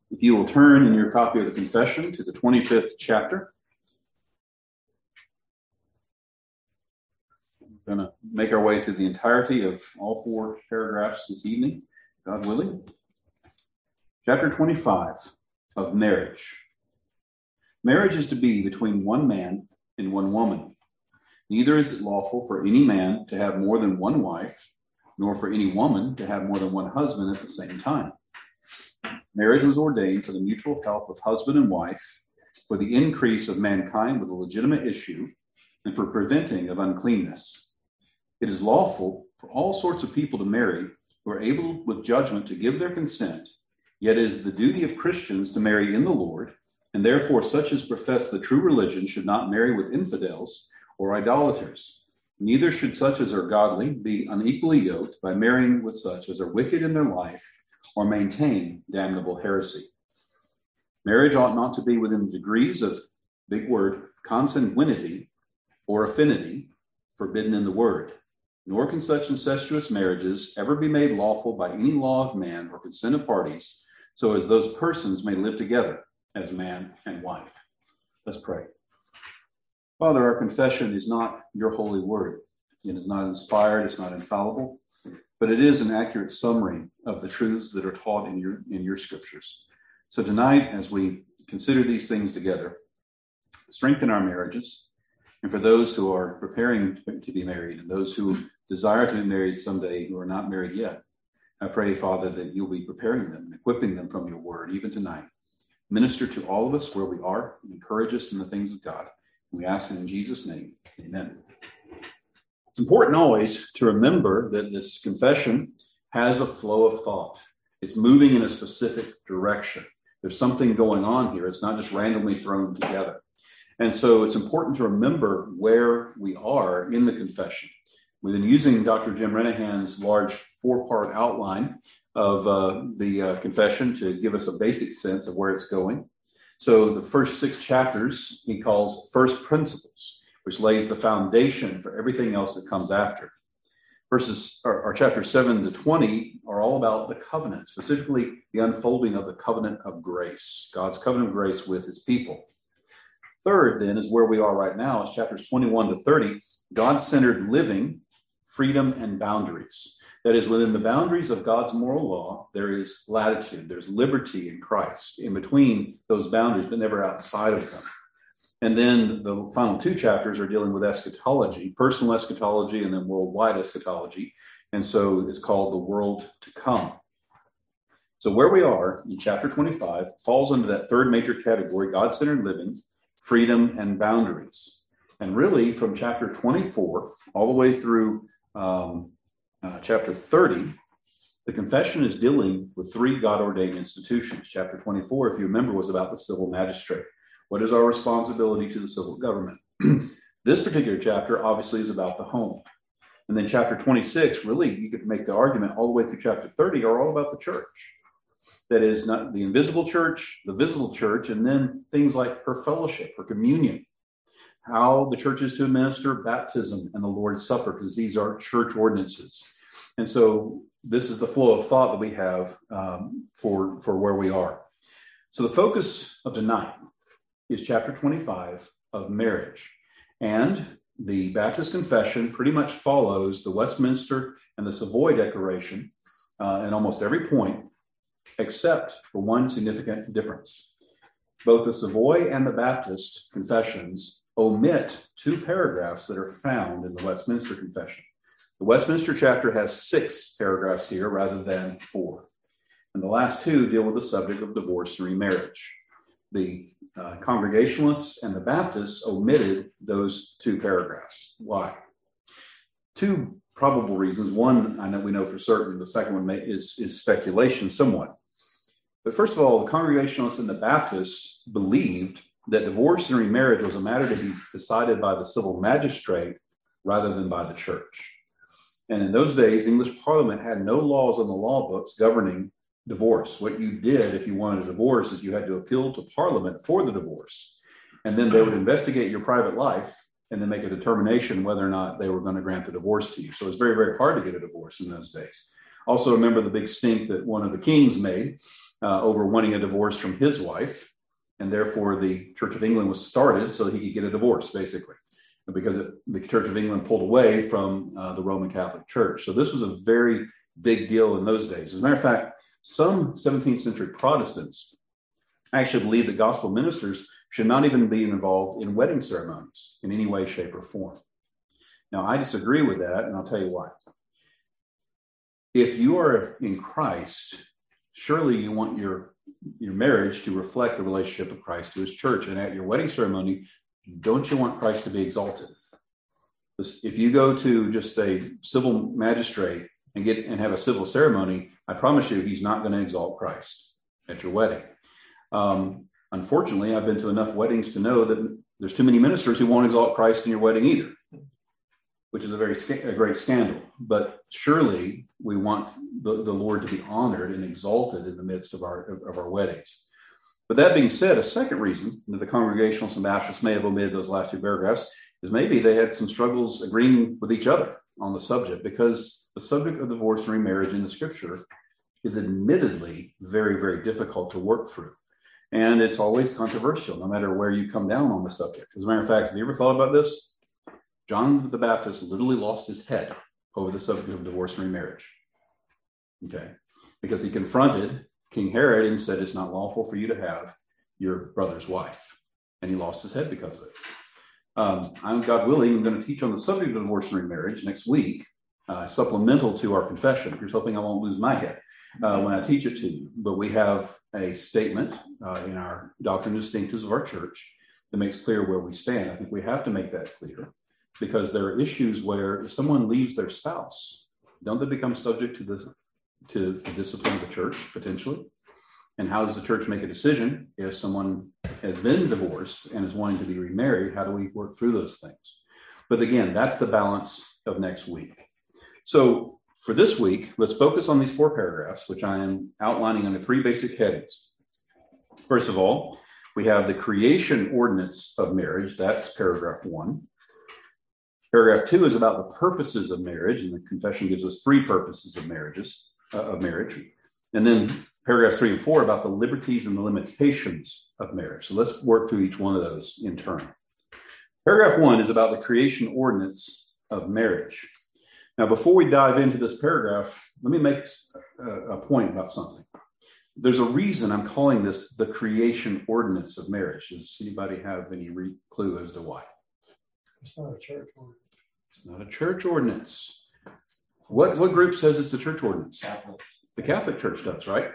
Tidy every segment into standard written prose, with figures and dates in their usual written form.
If you will turn in your copy of the confession to the 25th chapter, we're going to make our way through the entirety of all 4 paragraphs this evening, God willing. Chapter 25 of marriage. Marriage is to be between one man and one woman. Neither is it lawful for any man to have more than one wife, nor for any woman to have more than one husband at the same time. Marriage was ordained for the mutual help of husband and wife, for the increase of mankind with a legitimate issue, and for preventing of uncleanness. It is lawful for all sorts of people to marry who are able with judgment to give their consent, yet it is the duty of Christians to marry in the Lord, and therefore such as profess the true religion should not marry with infidels or idolaters. Neither should such as are godly be unequally yoked by marrying with such as are wicked in their life or maintain damnable heresy. Marriage ought not to be within the degrees of, big word, consanguinity or affinity forbidden in the word, nor can such incestuous marriages ever be made lawful by any law of man or consent of parties, so as those persons may live together as man and wife. Let's pray. Father, our confession is not your holy word. It is not inspired, it's not infallible, but it is an accurate summary of the truths that are taught in your scriptures. So tonight, as we consider these things together, strengthen our marriages, and for those who are preparing to be married and those who desire to be married someday who are not married yet, I pray, Father, that you'll be preparing them and equipping them from your word, even tonight. Minister to all of us where we are and encourage us in the things of God. We ask it in Jesus' name. Amen. It's important always to remember that this confession has a flow of thought. It's moving in a specific direction. There's something going on here. It's not just randomly thrown together. And so it's important to remember where we are in the confession. We've been using Dr. Jim Renahan's large 4-part outline of the confession to give us a basic sense of where it's going. So the first 6 chapters he calls first principles, which lays the foundation for everything else that comes after. Chapters 7 to 20 are all about the covenant, specifically the unfolding of the covenant of grace, God's covenant of grace with his people. Third, then, is where we are right now, is chapters 21 to 30, God-centered living, freedom, and boundaries. That is, within the boundaries of God's moral law, there is latitude, there's liberty in Christ in between those boundaries, but never outside of them. And then the final 2 chapters are dealing with eschatology, personal eschatology, and then worldwide eschatology. And so it's called the world to come. So where we are in chapter 25 falls under that third major category, God-centered living, freedom, and boundaries. And really from chapter 24 all the way through chapter 30, the confession is dealing with 3 God-ordained institutions. Chapter 24, if you remember, was about the civil magistrate. What is our responsibility to the civil government? This particular chapter obviously is about the home. And then chapter 26, really, you could make the argument all the way through chapter 30 are all about the church. That is not the invisible church, the visible church, and then things like her fellowship, her communion, how the church is to administer baptism and the Lord's Supper, because these are church ordinances. And so this is the flow of thought that we have for where we are. So the focus of tonight is chapter 25 of marriage. And the Baptist Confession pretty much follows the Westminster and the Savoy Declaration in almost every point, except for one significant difference. Both the Savoy and the Baptist confessions omit 2 paragraphs that are found in the Westminster Confession. The Westminster chapter has 6 paragraphs here rather than 4. And the last 2 deal with the subject of divorce and remarriage. The Congregationalists and the Baptists omitted those 2 paragraphs. Why? 2 probable reasons. One, we know for certain. The second one is speculation somewhat. But first of all, the Congregationalists and the Baptists believed that divorce and remarriage was a matter to be decided by the civil magistrate rather than by the church. And in those days, English Parliament had no laws on the law books governing divorce. What you did if you wanted a divorce is you had to appeal to Parliament for the divorce. And then they would investigate your private life and then make a determination whether or not they were going to grant the divorce to you. So it's very, very hard to get a divorce in those days. Also, remember the big stink that one of the kings made over wanting a divorce from his wife. And therefore, the Church of England was started so that he could get a divorce, basically, because the Church of England pulled away from the Roman Catholic Church. So this was a very big deal in those days. As a matter of fact, some 17th century Protestants actually believed that gospel ministers should not even be involved in wedding ceremonies in any way, shape, or form. Now, I disagree with that, and I'll tell you why. If you are in Christ, surely you want your marriage to reflect the relationship of Christ to his church. And at your wedding ceremony, don't you want Christ to be exalted? If you go to just a civil magistrate and have a civil ceremony, I promise you he's not going to exalt Christ at your wedding. Unfortunately, I've been to enough weddings to know that there's too many ministers who won't exalt Christ in your wedding either, which is a great scandal. But surely we want the Lord to be honored and exalted in the midst of our weddings. But that being said, a second reason that the Congregationalists and Baptists may have omitted those last two paragraphs is maybe they had some struggles agreeing with each other on the subject, because the subject of divorce and remarriage in the Scripture is admittedly very, very difficult to work through. And it's always controversial, no matter where you come down on the subject. As a matter of fact, have you ever thought about this? John the Baptist literally lost his head over the subject of divorce and remarriage. Okay. Because he confronted King Herod and said, it's not lawful for you to have your brother's wife. And he lost his head because of it. I'm, God willing, I'm going to teach on the subject of divorce and remarriage next week, supplemental to our confession. Here's hoping I won't lose my head when I teach it to you. But we have a statement in our Doctrine and Distinctives of our church that makes clear where we stand. I think we have to make that clear, because there are issues where if someone leaves their spouse, don't they become subject to the discipline of the church, potentially? And how does the church make a decision if someone has been divorced and is wanting to be remarried? How do we work through those things? But again, that's the balance of next week. So for this week, let's focus on these 4 paragraphs, which I am outlining under 3 basic headings. First of all, we have the creation ordinance of marriage. That's paragraph 1. Paragraph 2 is about the purposes of marriage, and the confession gives us 3 purposes of marriage. And then paragraphs 3 and 4 about the liberties and the limitations of marriage. So let's work through each one of those in turn. Paragraph 1 is about the creation ordinance of marriage. Now, before we dive into this paragraph, let me make a point about something. There's a reason I'm calling this the creation ordinance of marriage. Does anybody have any clue as to why? It's not a church ordinance. It's not a church ordinance. What group says it's a church ordinance? Catholic. The Catholic Church does, right?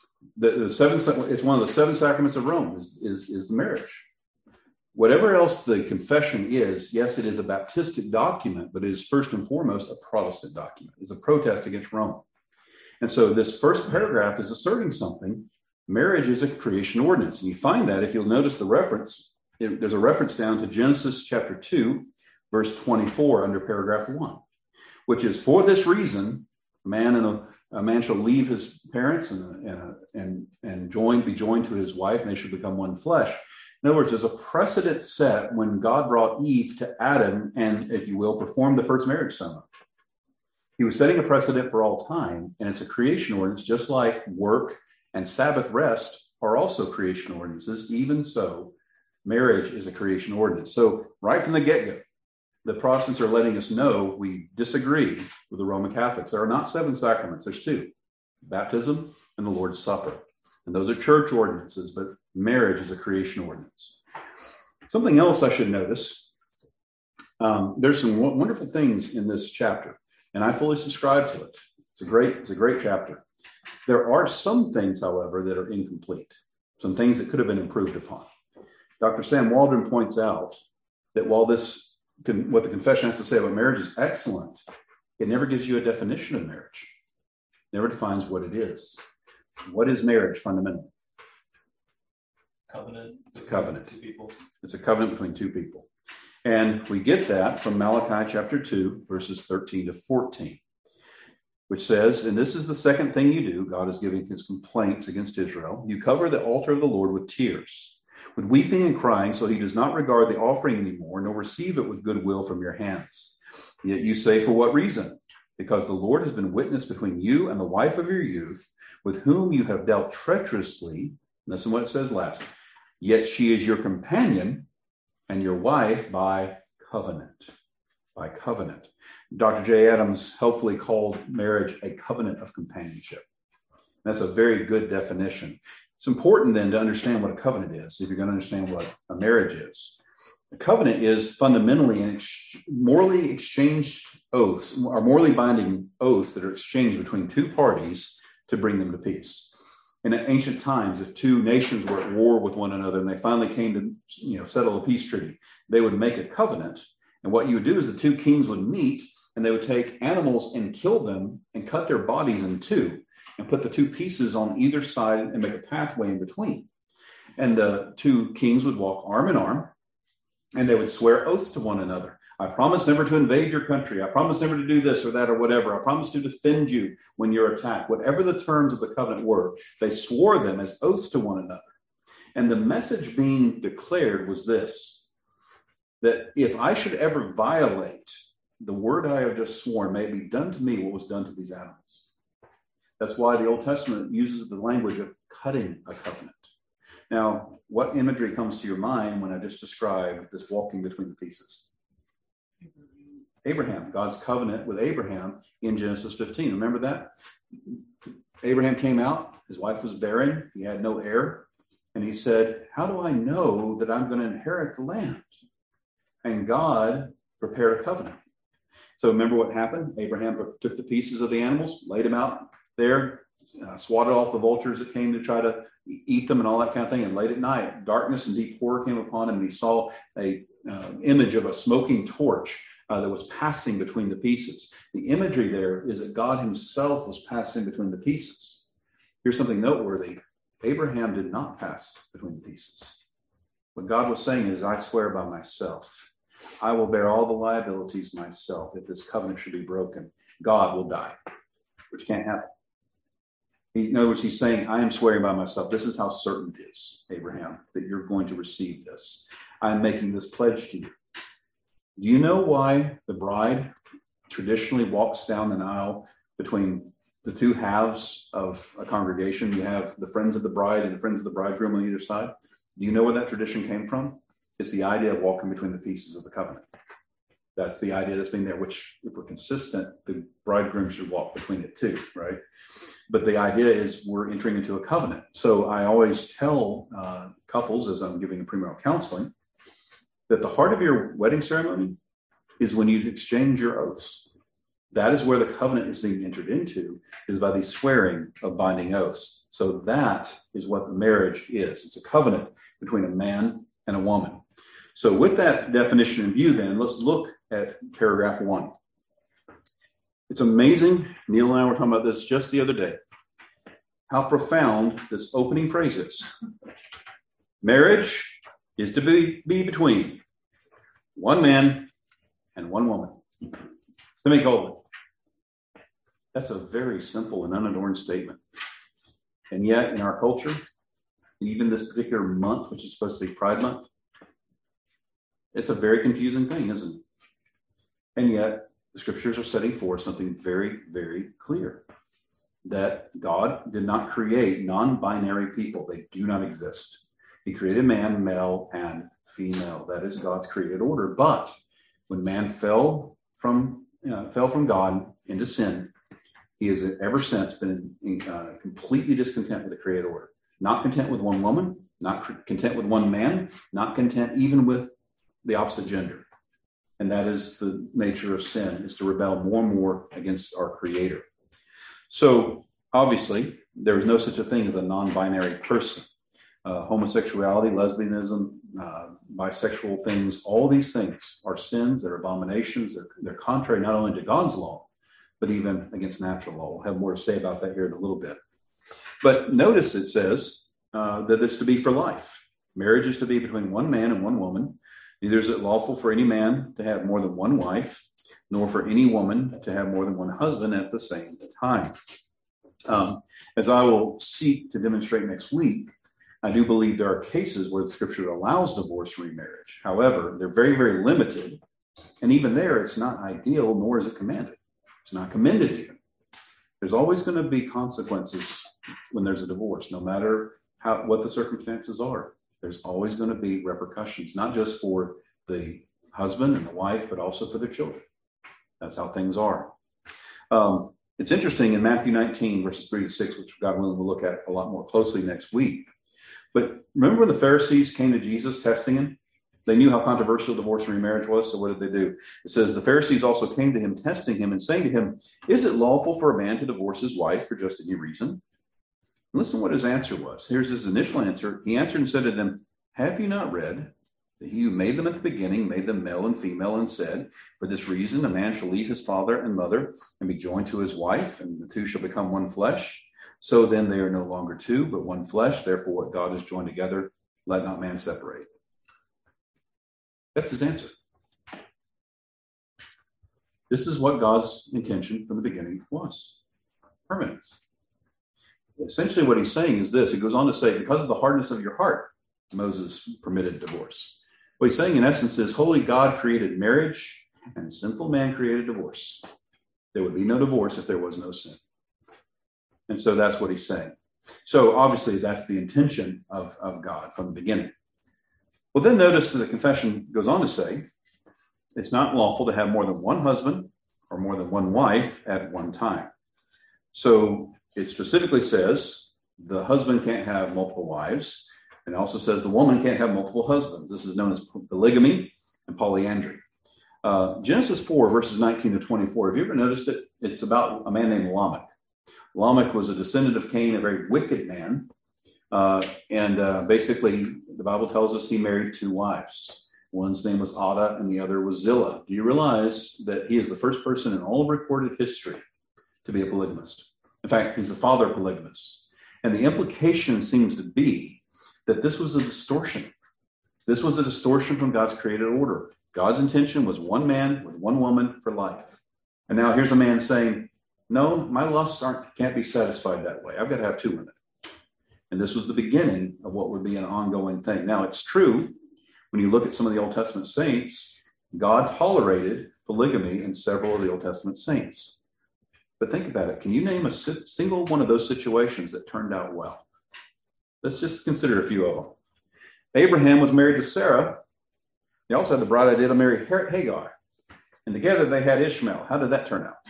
It's one of the 7 sacraments of Rome is the marriage. Whatever else the confession is, yes, it is a Baptistic document, but it is first and foremost a Protestant document. It's a protest against Rome. And so this first paragraph is asserting something. Marriage is a creation ordinance. And you find that if you'll notice the reference, there's a reference down to Genesis chapter 2, verse 24 under paragraph 1, which is, for this reason, a man shall leave his parents and be joined to his wife, and they should become one flesh. In other words, there's a precedent set when God brought Eve to Adam and, if you will, performed the first marriage ceremony. He was setting a precedent for all time, and it's a creation ordinance, just like work and Sabbath rest are also creation ordinances. Even so, marriage is a creation ordinance. So right from the get-go, the Protestants are letting us know we disagree with the Roman Catholics. There are not 7 sacraments. There's 2, baptism and the Lord's Supper. And those are church ordinances, but marriage is a creation ordinance. Something else I should notice, there's some wonderful things in this chapter, and I fully subscribe to it. It's a great chapter. There are some things, however, that are incomplete, some things that could have been improved upon. Dr. Sam Waldron points out that while what the confession has to say about marriage is excellent, it never gives you a definition of marriage. It never defines what it is. What is marriage fundamentally? Covenant. It's a covenant. 2 people. It's a covenant between 2 people. And we get that from Malachi chapter 2, verses 13 to 14, which says, and this is the second thing you do, God is giving his complaints against Israel. You cover the altar of the Lord with tears, with weeping and crying, so he does not regard the offering anymore, nor receive it with goodwill from your hands. Yet you say, for what reason? because the Lord has been witness between you and the wife of your youth, with whom you have dealt treacherously. Listen what it says last. Yet she is your companion and your wife by covenant. By covenant. Dr. J. Adams helpfully called marriage a covenant of companionship. That's a very good definition. It's important then to understand what a covenant is, if you're going to understand what a marriage is. A covenant is fundamentally an morally exchanged oaths, or morally binding oaths that are exchanged between two parties to bring them to peace. In ancient times, if two nations were at war with one another and they finally came to settle a peace treaty, they would make a covenant. And what you would do is the two kings would meet and they would take animals and kill them and cut their bodies in two and put the two pieces on either side and make a pathway in between. And the two kings would walk arm in arm and they would swear oaths to one another. I promise never to invade your country. I promise never to do this or that or whatever. I promise to defend you when you're attacked. Whatever the terms of the covenant were, they swore them as oaths to one another. And the message being declared was this, that if I should ever violate the word I have just sworn, may it be done to me what was done to these animals. That's why the Old Testament uses the language of cutting a covenant. Now, what imagery comes to your mind when I just described this walking between the pieces? Abraham, God's covenant with Abraham in Genesis 15. Remember that? Abraham came out, his wife was barren, he had no heir, and he said, how do I know that I'm going to inherit the land? And God prepared a covenant. So remember what happened? Abraham took the pieces of the animals, laid them out there, swatted off the vultures that came to try to eat them and all that kind of thing. And late at night, darkness and deep horror came upon him, and he saw a image of a smoking torch that was passing between the pieces. The imagery there is that God himself was passing between the pieces. Here's something noteworthy. Abraham did not pass between the pieces. What God was saying is, I swear by myself, I will bear all the liabilities myself if this covenant should be broken. God will die, which can't happen. In other words, he's saying, I am swearing by myself. This is how certain it is, Abraham, that you're going to receive this. I'm making this pledge to you. Do you know why the bride traditionally walks down the aisle between the two halves of a congregation? You have the friends of the bride and the friends of the bridegroom on either side. Do you know where that tradition came from? It's the idea of walking between the pieces of the covenant. That's the idea that's been there, which, if we're consistent, the bridegroom should walk between it too, right? But the idea is we're entering into a covenant. So I always tell couples, as I'm giving premarital counseling, that the heart of your wedding ceremony is when you exchange your oaths. That is where the covenant is being entered into, is by the swearing of binding oaths. So that is what the marriage is. It's a covenant between a man and a woman. So with that definition in view, then, let's look at paragraph 1. It's amazing. Neil and I were talking about this just the other day, how profound this opening phrase is. Marriage is to be between one man and one woman. Semicolon. That's a very simple and unadorned statement. And yet, in our culture, even this particular month, which is supposed to be Pride Month, it's a very confusing thing, isn't it? And yet, the scriptures are setting forth something very, very clear. That God did not create non-binary people. They do not exist. He created man, male, and female. That is God's created order. But when man fell from God into sin, he has ever since been completely discontent with the created order. Not content with one woman, not content with one man, not content even with the opposite gender. And that is the nature of sin, is to rebel more and more against our Creator. So, obviously, there is no such a thing as a non-binary person. Homosexuality, lesbianism, bisexual things, all these things are sins, they're abominations, they're contrary not only to God's law, but even against natural law. We'll have more to say about that here in a little bit. But notice it says that it's to be for life. Marriage is to be between one man and one woman. Neither is it lawful for any man to have more than one wife, nor for any woman to have more than one husband at the same time. As I will seek to demonstrate next week, I do believe there are cases where the scripture allows divorce and remarriage. However, they're very, very limited. And even there, it's not ideal, nor is it commanded. It's not commended even. There's always going to be consequences when there's a divorce, no matter what the circumstances are. There's always going to be repercussions, not just for the husband and the wife, but also for their children. That's how things are. It's interesting in Matthew 19, verses 3 to 6, which God willing we'll look at a lot more closely next week. But remember when the Pharisees came to Jesus testing him? They knew how controversial divorce and remarriage was, so what did they do? It says, the Pharisees also came to him, testing him and saying to him, is it lawful for a man to divorce his wife for just any reason? Listen what his answer was. Here's his initial answer. He answered and said to them, have you not read that he who made them at the beginning made them male and female and said, for this reason a man shall leave his father and mother and be joined to his wife, and the two shall become one flesh. So then they are no longer two, but one flesh. Therefore what God has joined together, let not man separate. That's his answer. This is what God's intention from the beginning was. Permanence. Essentially what he's saying is this. He goes on to say, because of the hardness of your heart, Moses permitted divorce. What he's saying in essence is, holy God created marriage and sinful man created divorce. There would be no divorce if there was no sin. And so that's what he's saying. So obviously that's the intention of God from the beginning. Well, then notice that the confession goes on to say, it's not lawful to have more than one husband or more than one wife at one time. So it specifically says the husband can't have multiple wives. And it also says the woman can't have multiple husbands. This is known as polygamy and polyandry. Genesis 4, verses 19 to 24. Have you ever noticed it? It's about a man named Lamech. Lamech was a descendant of Cain, a very wicked man. Basically, the Bible tells us he married two wives. One's name was Ada and the other was Zillah. Do you realize that he is the first person in all of recorded history to be a polygamist? In fact, he's the father of polygamists. And the implication seems to be that this was a distortion. This was a distortion from God's created order. God's intention was one man with one woman for life. And now here's a man saying, no, my lusts can't be satisfied that way. I've got to have two women. And this was the beginning of what would be an ongoing thing. Now, it's true, when you look at some of the Old Testament saints, God tolerated polygamy in several of the Old Testament saints. But think about it. Can you name a single one of those situations that turned out well? Let's just consider a few of them. Abraham was married to Sarah. He also had the bright idea to marry Hagar. And together they had Ishmael. How did that turn out?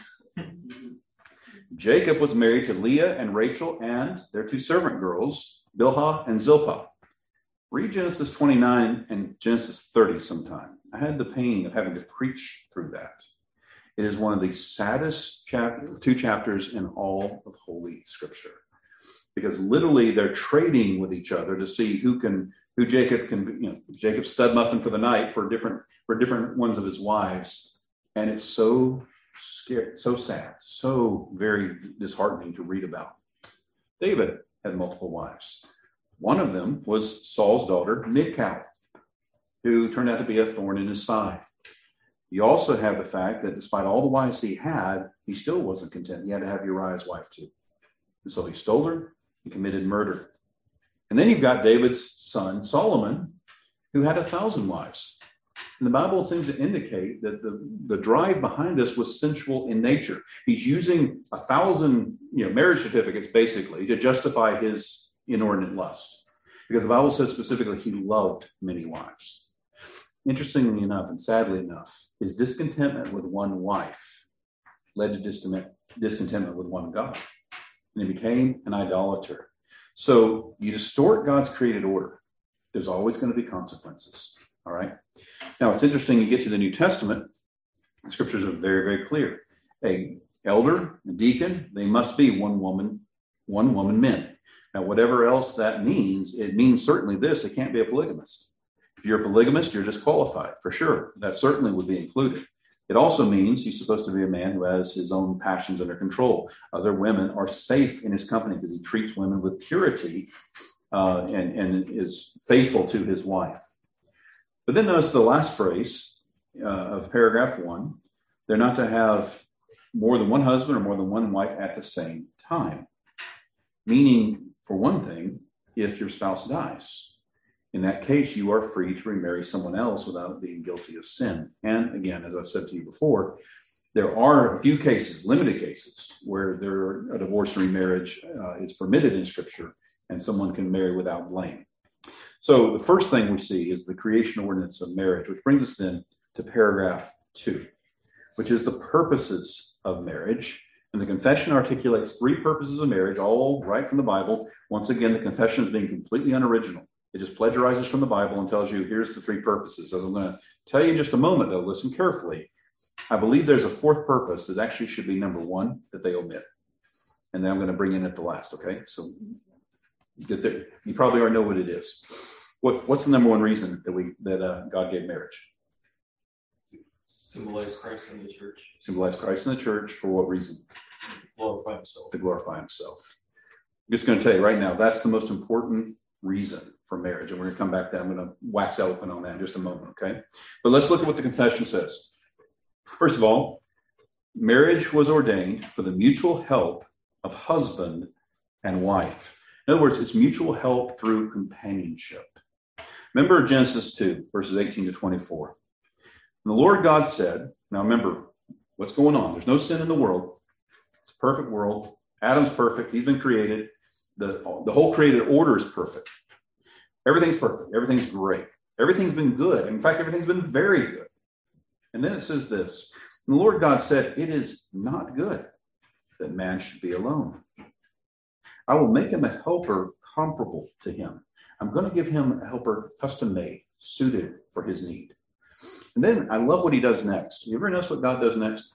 Jacob was married to Leah and Rachel and their two servant girls, Bilhah and Zilpah. Read Genesis 29 and Genesis 30 sometime. I had the pain of having to preach through that. It is one of the saddest two chapters in all of Holy Scripture. Because literally they're trading with each other to see who Jacob can, Jacob's stud muffin for the night for different ones of his wives. And it's so scary, so sad, so very disheartening to read about. David had multiple wives. One of them was Saul's daughter, Michal, who turned out to be a thorn in his side. You also have the fact that despite all the wives he had, he still wasn't content. He had to have Uriah's wife too. And so he stole her and committed murder. And then you've got David's son, Solomon, who had 1,000 wives. And the Bible seems to indicate that the drive behind this was sensual in nature. He's using 1,000 marriage certificates, basically, to justify his inordinate lust. Because the Bible says specifically he loved many wives. Interestingly enough, and sadly enough, his discontentment with one wife led to discontentment with one God. And he became an idolater. So you distort God's created order, there's always going to be consequences. All right. Now, it's interesting, you get to the New Testament, the scriptures are very, very clear. An elder, a deacon, they must be one woman men. Now, whatever else that means, it means certainly this: it can't be a polygamist. If you're a polygamist, you're disqualified, for sure. That certainly would be included. It also means he's supposed to be a man who has his own passions under control. Other women are safe in his company because he treats women with purity and is faithful to his wife. But then notice the last phrase of paragraph 1. They're not to have more than one husband or more than one wife at the same time. Meaning, for one thing, if your spouse dies. In that case, you are free to remarry someone else without being guilty of sin. And again, as I've said to you before, There are a few cases, limited cases, where a divorce or remarriage is permitted in Scripture and someone can marry without blame. So the first thing we see is the creation ordinance of marriage, which brings us then to paragraph 2, which is the purposes of marriage. And the confession articulates 3 purposes of marriage, all right from the Bible. Once again, the confession is being completely unoriginal. It just plagiarizes from the Bible and tells you, here's the 3 purposes. As I'm going to tell you in just a moment, though, listen carefully. I believe there's a 4th purpose that actually should be number 1 that they omit. And then I'm going to bring in at the last, okay? So get there. You probably already know what it is. What's the number 1 reason that God gave marriage? Symbolize Christ in the church. Symbolize Christ in the church for what reason? Glorify himself. To glorify himself. I'm just going to tell you right now, that's the most important reason for marriage. And we're going to come back to that. I'm going to wax eloquent on that in just a moment, okay? But let's look at what the confession says. First of all, marriage was ordained for the mutual help of husband and wife. In other words, it's mutual help through companionship. Remember Genesis 2, verses 18 to 24. And the Lord God said, now remember what's going on. There's no sin in the world. It's a perfect world. Adam's perfect. He's been created. The whole created order is perfect. Everything's perfect. Everything's great. Everything's been good. In fact, everything's been very good. And then it says this, and the Lord God said, it is not good that man should be alone. I will make him a helper comparable to him. I'm going to give him a helper custom made, suited for his need. And then I love what he does next. You ever notice what God does next?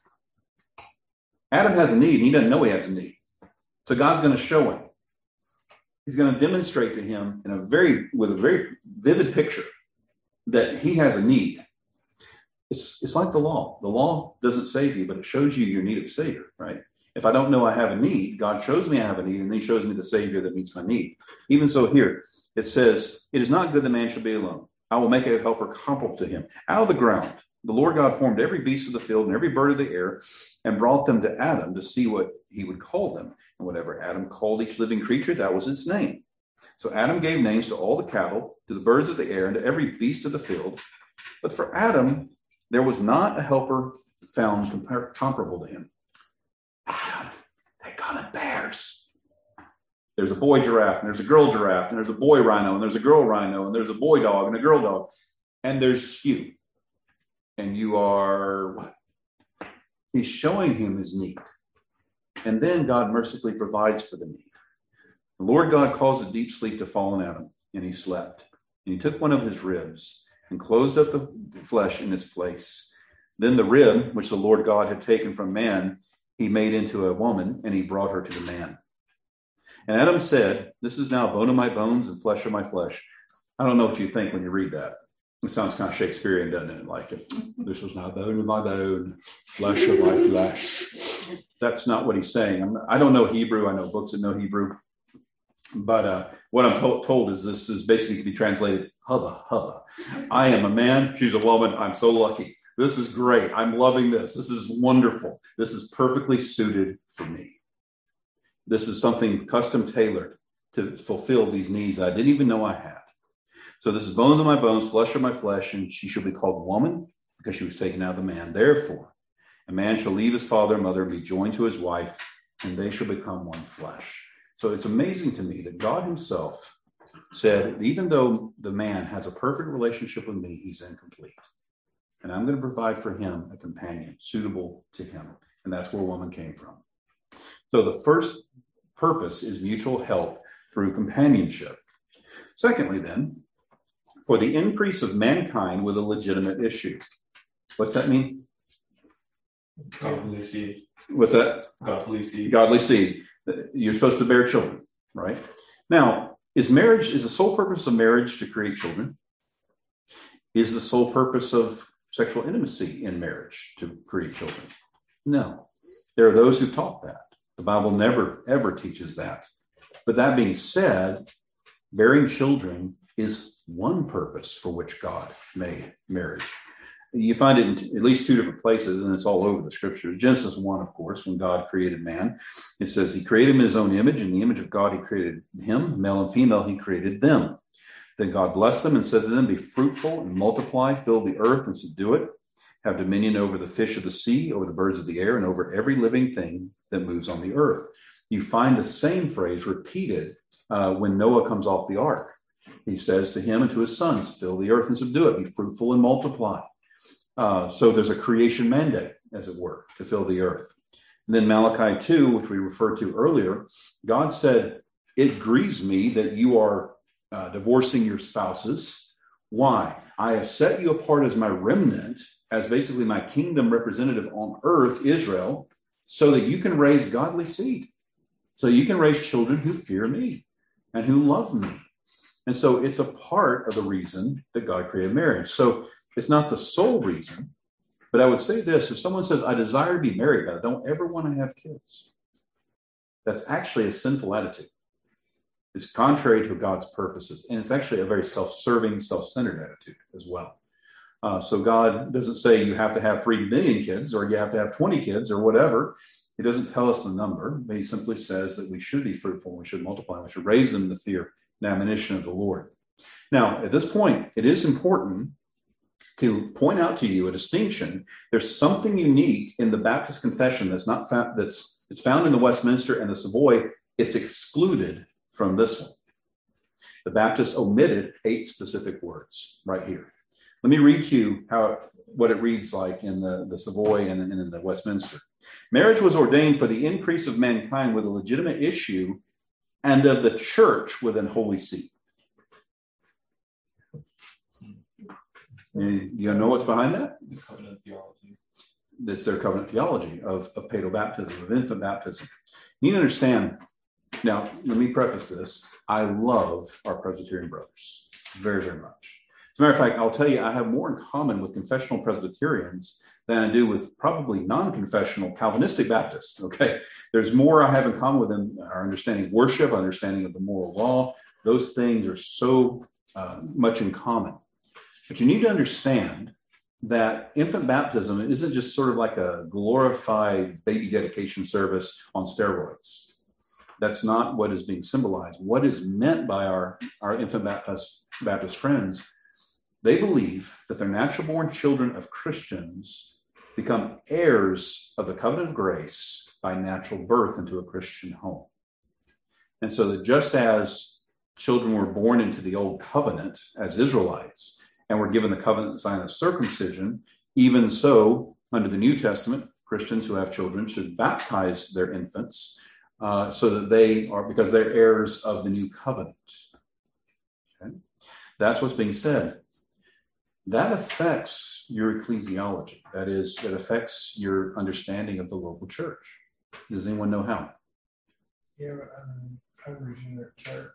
Adam has a need. He doesn't know he has a need. So God's going to show him. He's going to demonstrate to him with a very vivid picture that he has a need. It's like the law. The law doesn't save you, but it shows you your need of a Savior, right? If I don't know I have a need, God shows me I have a need, and then he shows me the Savior that meets my need. Even so here, it says, it is not good that man should be alone. I will make a helper comparable to him. Out of the ground, the Lord God formed every beast of the field and every bird of the air and brought them to Adam to see what he would call them. And whatever Adam called each living creature, that was its name. So Adam gave names to all the cattle, to the birds of the air, and to every beast of the field. But for Adam, there was not a helper found comparable to him. Adam, they call him bears. There's a boy giraffe, and there's a girl giraffe, and there's a boy rhino, and there's a girl rhino, and there's a boy dog and a girl dog. And there's you. And you are what? He's showing him his need. And then God mercifully provides for the need. The Lord God caused a deep sleep to fall on Adam, and he slept. And he took one of his ribs and closed up the flesh in its place. Then the rib, which the Lord God had taken from man, he made into a woman, and he brought her to the man. And Adam said, this is now bone of my bones and flesh of my flesh. I don't know what you think when you read that. It sounds kind of Shakespearean, doesn't it? Like, this is now bone of my bone, flesh of my flesh. That's not what he's saying. I don't know Hebrew. I know books that know Hebrew. But what I'm told is this is basically to be translated, hubba, hubba. I am a man. She's a woman. I'm so lucky. This is great. I'm loving this. This is wonderful. This is perfectly suited for me. This is something custom tailored to fulfill these needs that I didn't even know I had. So this is bones of my bones, flesh of my flesh, and she shall be called woman because she was taken out of the man. Therefore, a man shall leave his father and mother and be joined to his wife, and they shall become one flesh. So it's amazing to me that God himself said, even though the man has a perfect relationship with me, he's incomplete. And I'm going to provide for him a companion suitable to him. And that's where woman came from. So the first purpose is mutual help through companionship. Secondly, then, for the increase of mankind with a legitimate issue. What's that mean? Godly seed. What's that? Godly seed. Godly seed. You're supposed to bear children, right? Now, is the sole purpose of marriage to create children? Is the sole purpose of sexual intimacy in marriage to create children? No. There are those who've taught that. The Bible never, ever teaches that. But that being said, bearing children is one purpose for which God made marriage. You find it in at least 2 different places, and it's all over the scriptures. Genesis 1, of course, when God created man, it says he created him in his own image. In the image of God, he created him. Male and female, he created them. Then God blessed them and said to them, be fruitful and multiply, fill the earth and subdue it. have dominion over the fish of the sea, over the birds of the air, and over every living thing that moves on the earth. You find the same phrase repeated when Noah comes off the ark. He says to him and to his sons, fill the earth and subdue it, be fruitful and multiply. So there's a creation mandate, as it were, to fill the earth. And then Malachi 2, which we referred to earlier, God said, it grieves me that you are divorcing your spouses. Why? I have set you apart as my remnant, as basically my kingdom representative on earth, Israel, so that you can raise godly seed. So you can raise children who fear me and who love me. And so it's a part of the reason that God created marriage. So it's not the sole reason, but I would say this: if someone says, I desire to be married, but I don't ever want to have kids, that's actually a sinful attitude. It's contrary to God's purposes. And it's actually a very self-serving, self-centered attitude as well. So God doesn't say you have to have 3 million kids or you have to have 20 kids or whatever. He doesn't tell us the number, but he simply says that we should be fruitful, we should multiply, we should raise them in the fear and admonition of the Lord. Now, at this point, it is important to point out to you a distinction. There's something unique in the Baptist confession that's not found, it's found in the Westminster and the Savoy. It's excluded from this one. The Baptists omitted 8 specific words right here. Let me read to you what it reads like in the Savoy and in the Westminster. Marriage was ordained for the increase of mankind with a legitimate issue and of the church with an holy seed. You know what's behind that? The covenant theology. This is their covenant theology of paedobaptism, of infant baptism. You need to understand. Now, let me preface this. I love our Presbyterian brothers very, very much. As a matter of fact, I'll tell you, I have more in common with confessional Presbyterians than I do with probably non-confessional Calvinistic Baptists. Okay, there's more I have in common with them. Our understanding of worship, understanding of the moral law, those things are so much in common. But you need to understand that infant baptism isn't just sort of like a glorified baby dedication service on steroids. That's not what is being symbolized. What is meant by our infant Baptist friends, they believe that they're natural-born children of Christians become heirs of the covenant of grace by natural birth into a Christian home. And so that just as children were born into the old covenant as Israelites and were given the covenant sign of circumcision, even so, under the New Testament, Christians who have children should baptize their infants so that they are, because they're heirs of the new covenant. Okay? That's what's being said. That affects your ecclesiology. That is, it affects your understanding of the local church. Does anyone know how? Yeah, Congregational church.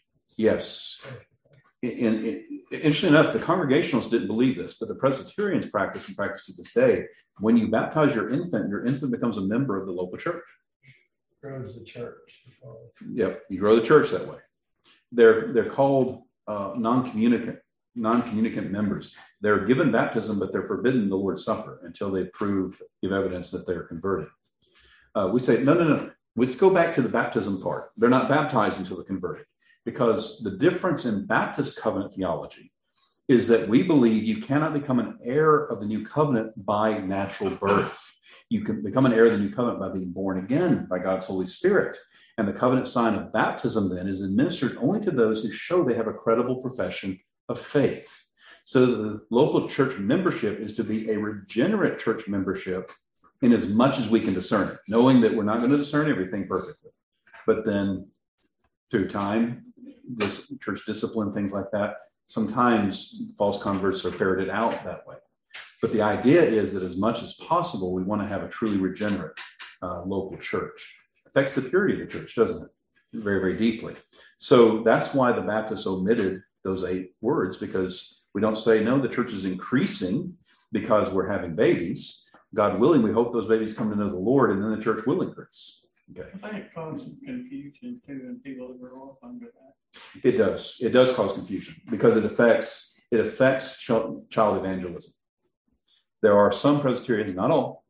Yes. Interestingly enough, the Congregationalists didn't believe this, but the Presbyterians practice to this day. When you baptize your infant becomes a member of the local church. Grows the church. Yep, you grow the church that way. They're called non-communicant members. They're given baptism, but they're forbidden the Lord's Supper until they give evidence that they're converted. We say, no. Let's go back to the baptism part. They're not baptized until they're converted, because the difference in Baptist covenant theology is that we believe you cannot become an heir of the new covenant by natural birth. You can become an heir of the new covenant by being born again by God's Holy Spirit. And the covenant sign of baptism then is administered only to those who show they have a credible profession of faith. So the local church membership is to be a regenerate church membership in as much as we can discern it, knowing that we're not going to discern everything perfectly. But then through time, this church discipline, things like that, sometimes false converts are ferreted out that way. But the idea is that as much as possible, we want to have a truly regenerate local church. It affects the purity of the church, doesn't it? Very, very deeply. So that's why the Baptists omitted those 8 words, because we don't say, no, the church is increasing because we're having babies. God willing, we hope those babies come to know the Lord, and then the church will increase. Okay. I think it caused some confusion too, and people that were off under that. It does. It does cause confusion because it affects child evangelism. There are some Presbyterians, not all,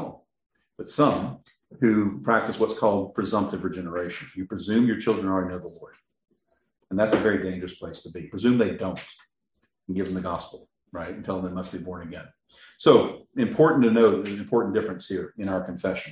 but some who practice what's called presumptive regeneration. You presume your children already know the Lord. And that's a very dangerous place to be. Presume they don't and give them the gospel, right? And tell them they must be born again. So important to note, an important difference here in our confession.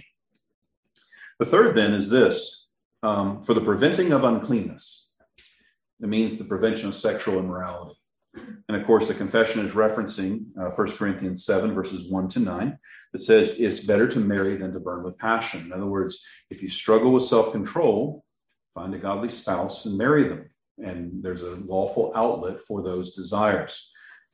The third then is this, for the preventing of uncleanness. It means the prevention of sexual immorality. And of course, the confession is referencing 1 Corinthians 7, verses 1 to 9, that says it's better to marry than to burn with passion. In other words, if you struggle with self-control, find a godly spouse and marry them. And there's a lawful outlet for those desires.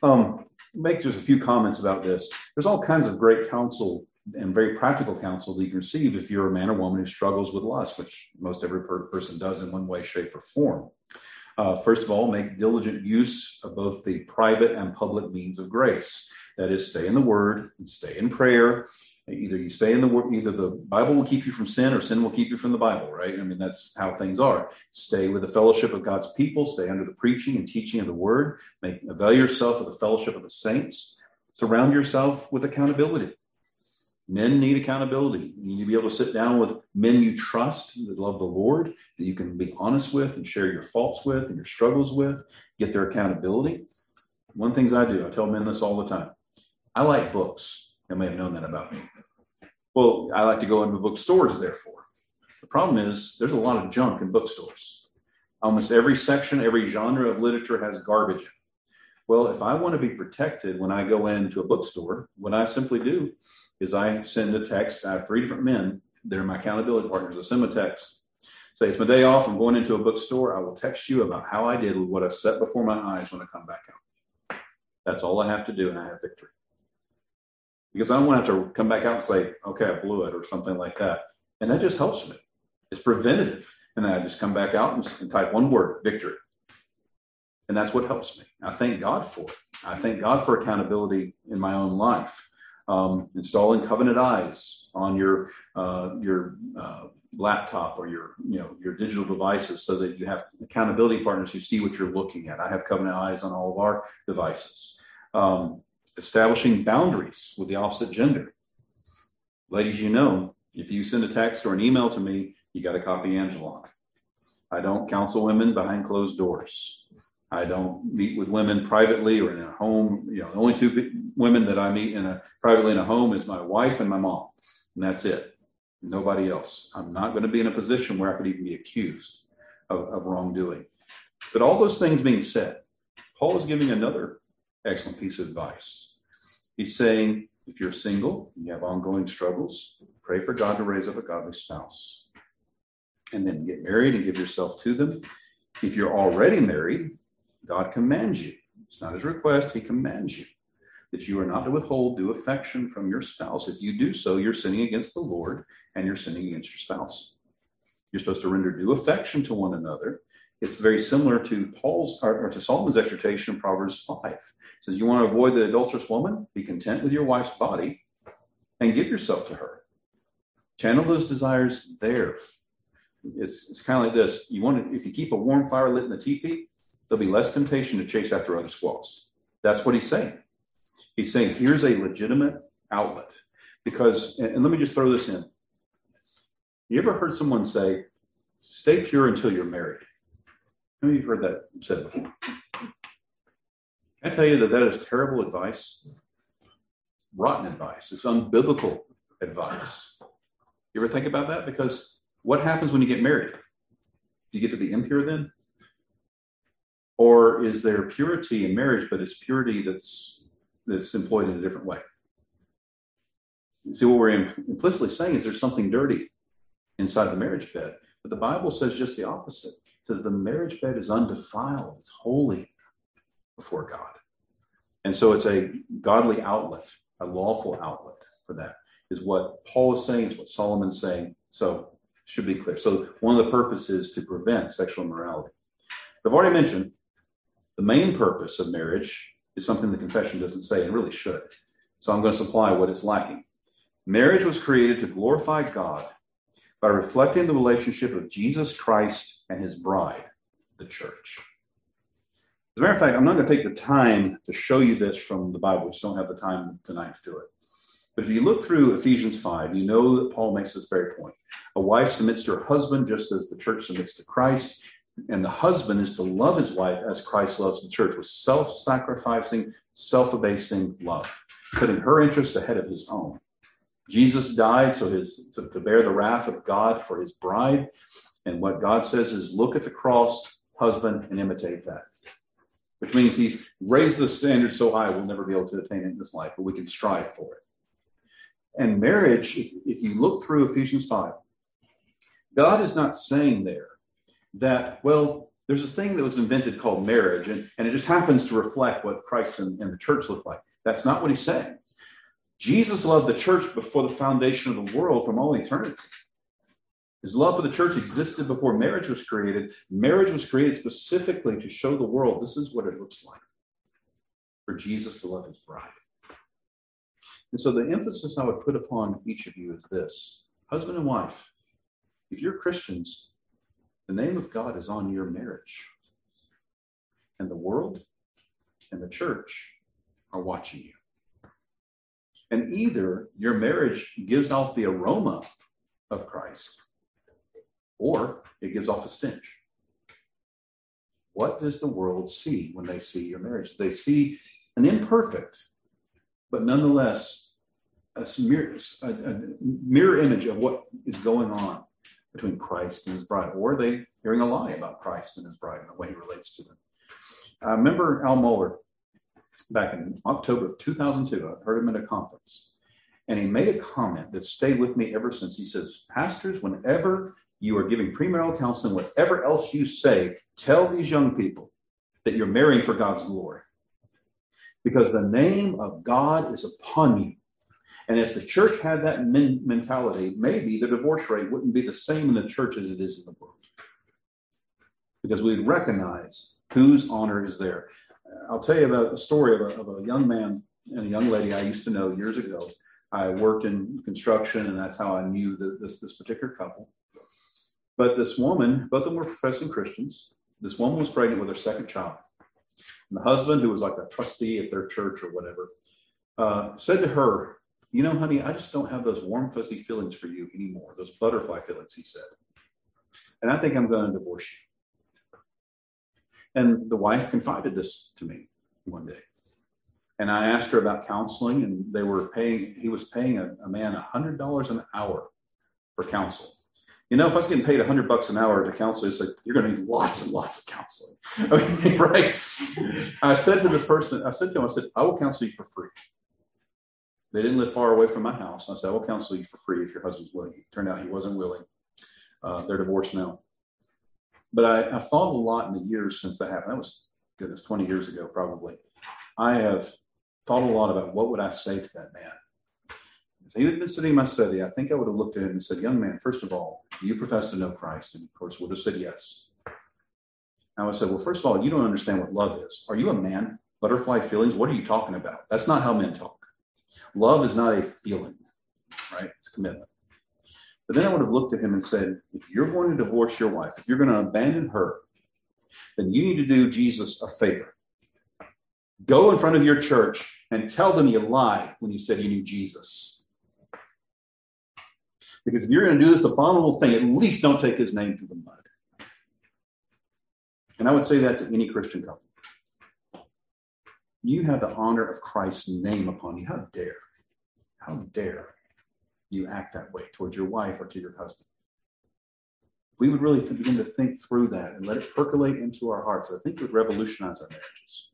Make just a few comments about this. There's all kinds of great counsel and very practical counsel that you can receive if you're a man or woman who struggles with lust, which most every person does in one way, shape, or form. First of all, make diligent use of both the private and public means of grace. That is, stay in the Word and stay in prayer. Either you stay in the Word, either the Bible will keep you from sin or sin will keep you from the Bible, right? I mean, that's how things are. Stay with the fellowship of God's people. Stay under the preaching and teaching of the Word. Avail yourself of the fellowship of the saints. Surround yourself with accountability. Men need accountability. You need to be able to sit down with men you trust that love the Lord, that you can be honest with and share your faults with and your struggles with, get their accountability. One of the things I do, I tell men this all the time. I like books. You may have known that about me. Well, I like to go into bookstores, therefore. The problem is there's a lot of junk in bookstores. Almost every section, every genre of literature has garbage in it. Well, if I want to be protected when I go into a bookstore, what I simply do is I send a text. I have 3 different men. They're my accountability partners. I send them a text. Say, it's my day off. I'm going into a bookstore. I will text you about how I did with what I set before my eyes when I come back out. That's all I have to do, and I have victory. Because I don't want to have to come back out and say, okay, I blew it or something like that. And that just helps me. It's preventative. And then I just come back out and type one word, victory. And that's what helps me. I thank God for it. I thank God for accountability in my own life. Installing Covenant Eyes on your laptop or your digital devices so that you have accountability partners who see what you're looking at. I have Covenant Eyes on all of our devices. Establishing boundaries with the opposite gender. Ladies, if you send a text or an email to me, you got to copy Angela on it. I don't counsel women behind closed doors. I don't meet with women privately or in a home. The only 2 women that I meet privately in a home is my wife and my mom. And that's it. Nobody else. I'm not going to be in a position where I could even be accused of wrongdoing. But all those things being said, Paul is giving another excellent piece of advice. He's saying, if you're single, and you have ongoing struggles, pray for God to raise up a godly spouse. And then get married and give yourself to them. If you're already married, God commands you. It's not his request. He commands you that you are not to withhold due affection from your spouse. If you do so, you're sinning against the Lord and you're sinning against your spouse. You're supposed to render due affection to one another. It's very similar to to Solomon's exhortation in Proverbs 5. It says, you want to avoid the adulterous woman? Be content with your wife's body and give yourself to her. Channel those desires there. It's kind of like this. If you keep a warm fire lit in the teepee, there'll be less temptation to chase after other squaws. That's what he's saying. He's saying, here's a legitimate outlet. Because, and let me just throw this in. You ever heard someone say, stay pure until you're married? How many of you have heard that said before? Can I tell you that is terrible advice? It's rotten advice. It's unbiblical advice. You ever think about that? Because what happens when you get married? Do you get to be impure then? Or is there purity in marriage, but it's purity that's employed in a different way? See, what we're implicitly saying is there's something dirty inside the marriage bed. But the Bible says just the opposite. It says the marriage bed is undefiled. It's holy before God. And so it's a godly outlet, a lawful outlet for that, is what Paul is saying, is what Solomon's saying. So it should be clear. So one of the purposes is to prevent sexual immorality. I've already mentioned the main purpose of marriage is something the confession doesn't say and really should. So I'm going to supply what it's lacking. Marriage was created to glorify God by reflecting the relationship of Jesus Christ and his bride, the church. As a matter of fact, I'm not going to take the time to show you this from the Bible. We just don't have the time tonight to do it. But if you look through Ephesians 5, you know that Paul makes this very point. A wife submits to her husband just as the church submits to Christ. And the husband is to love his wife as Christ loves the church, with self-sacrificing, self-abasing love. putting her interests ahead of his own. Jesus died to bear the wrath of God for his bride. And what God says is, look at the cross, husband, and imitate that. Which means he's raised the standard so high we'll never be able to attain it in this life, but we can strive for it. And marriage, if you look through Ephesians 5, God is not saying there that, well, there's this thing that was invented called marriage, and it just happens to reflect what Christ and the church look like. That's not what he's saying. Jesus loved the church before the foundation of the world from all eternity. His love for the church existed before marriage was created. Marriage was created specifically to show the world this is what it looks like for Jesus to love his bride. And so the emphasis I would put upon each of you is this: husband and wife, if you're Christians, the name of God is on your marriage. And the world and the church are watching you. And either your marriage gives off the aroma of Christ, or it gives off a stench. What does the world see when they see your marriage? They see an imperfect, but nonetheless a mirror image of what is going on between Christ and his bride. Or are they hearing a lie about Christ and his bride and the way he relates to them? I remember Al Mohler back in October of 2002. I heard him at a conference, and he made a comment that stayed with me ever since. He says, pastors, whenever you are giving premarital counseling, whatever else you say, tell these young people that you're marrying for God's glory. Because the name of God is upon you. And if the church had that mentality, maybe the divorce rate wouldn't be the same in the church as it is in the world. Because we'd recognize whose honor is there. I'll tell you about a story of a young man and a young lady I used to know years ago. I worked in construction, and that's how I knew this particular couple. But this woman, both of them were professing Christians. This woman was pregnant with her second child. And the husband, who was like a trustee at their church or whatever, said to her, you know, honey, I just don't have those warm, fuzzy feelings for you anymore. Those butterfly feelings, he said. And I think I'm going to divorce you. And the wife confided this to me one day. And I asked her about counseling, and he was paying a man $100 an hour for counsel. You know, if I was getting paid $100 an hour to counsel, it's like, you're going to need lots and lots of counseling. I mean, right? I said to this person, I said, I will counsel you for free. They didn't live far away from my house. I said, I will counsel you for free if your husband's willing. It turned out he wasn't willing. They're divorced now. But I thought a lot in the years since that happened. That was, 20 years ago, probably. I have thought a lot about what would I say to that man. If he had been sitting in my study, I think I would have looked at him and said, young man, first of all, do you profess to know Christ? And of course, would have said yes. I would have said, well, first of all, you don't understand what love is. Are you a man? Butterfly feelings? What are you talking about? That's not how men talk. Love is not a feeling, right? It's commitment. But then I would have looked at him and said, if you're going to divorce your wife, if you're going to abandon her, then you need to do Jesus a favor. Go in front of your church and tell them you lied when you said you knew Jesus. Because if you're going to do this abominable thing, at least don't take his name to the mud. And I would say that to any Christian couple. You have the honor of Christ's name upon you. How dare you act that way towards your wife or to your husband? If we would really begin to think through that and let it percolate into our hearts, I think it would revolutionize our marriages.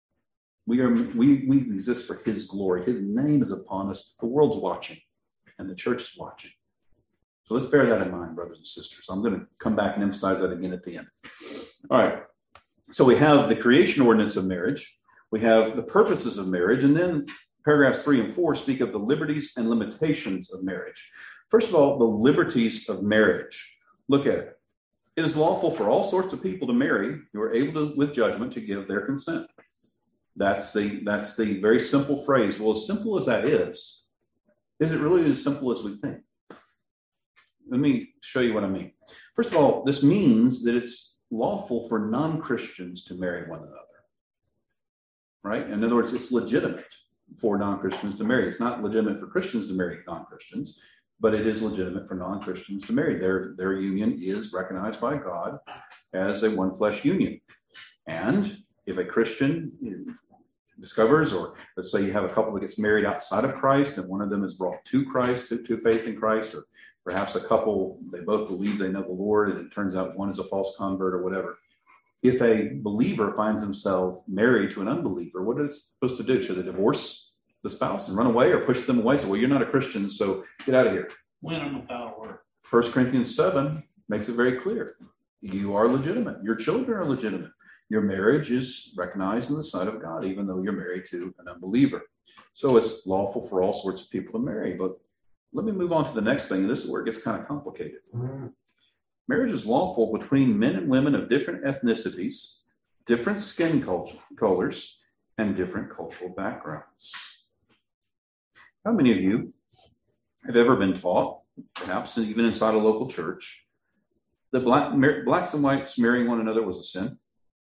We exist for his glory. His name is upon us. The world's watching, and the church is watching. So let's bear that in mind, brothers and sisters. I'm going to come back and emphasize that again at the end. All right. So we have the creation ordinance of marriage. We have the purposes of marriage. And then paragraphs 3 and 4 speak of the liberties and limitations of marriage. First of all, the liberties of marriage. Look at it. It is lawful for all sorts of people to marry who are able to, with judgment, to give their consent. That's the very simple phrase. Well, as simple as that is it really as simple as we think? Let me show you what I mean. First of all, this means that it's lawful for non-Christians to marry one another. Right? In other words, it's legitimate for non-Christians to marry. It's not legitimate for Christians to marry non-Christians, but it is legitimate for non-Christians to marry. Their union is recognized by God as a one-flesh union. And if a Christian discovers, or let's say you have a couple that gets married outside of Christ and one of them is brought to Christ, to faith in Christ, or perhaps a couple, they both believe they know the Lord and it turns out one is a false convert or whatever. If a believer finds himself married to an unbeliever, what is it supposed to do? Should they divorce the spouse and run away, or push them away? So, well, you're not a Christian, so get out of here. Win them without a word. 1 Corinthians 7 makes it very clear. You are legitimate. Your children are legitimate. Your marriage is recognized in the sight of God, even though you're married to an unbeliever. So it's lawful for all sorts of people to marry. But let me move on to the next thing, and this is where it gets kind of complicated. Marriage is lawful between men and women of different ethnicities, different skin colors, and different cultural backgrounds. How many of you have ever been taught, perhaps even inside a local church, that blacks and whites marrying one another was a sin?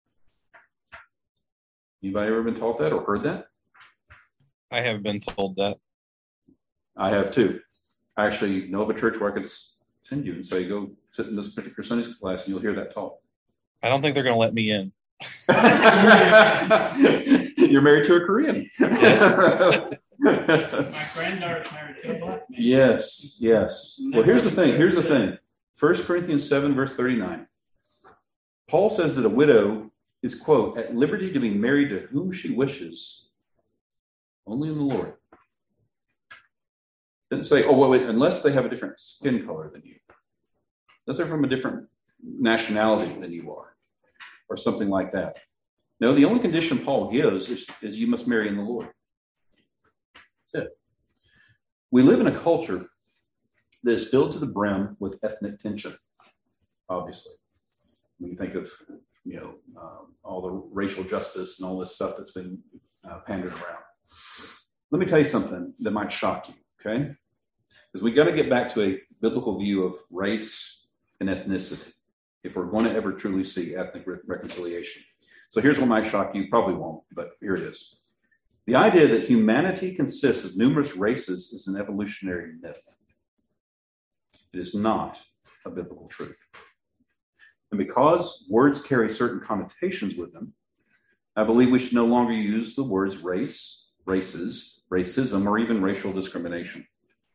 Anybody ever been taught that or heard that? I have been told that. I have too. I actually know of a church where I could send you and say, go sit in this particular Sunday school class and you'll hear that taught. I don't think they're going to let me in. You're married to a Korean. My granddaughter's married to a black man. Yes. Well, here's the thing. 1 Corinthians 7, verse 39. Paul says that a widow is, quote, at liberty to be married to whom she wishes, only in the Lord. Didn't say, unless they have a different skin color than you. Unless they're from a different nationality than you are, or something like that. No, the only condition Paul gives is you must marry in the Lord. That's it. We live in a culture that is filled to the brim with ethnic tension, obviously. When you think of, all the racial justice and all this stuff that's been pandered around. Let me tell you something that might shock you, okay? Because we got to get back to a biblical view of race and ethnicity if we're going to ever truly see ethnic reconciliation. So here's what might shock you. Probably won't, but here it is. The idea that humanity consists of numerous races is an evolutionary myth. It is not a biblical truth. And because words carry certain connotations with them, I believe we should no longer use the words race, races, racism, or even racial discrimination.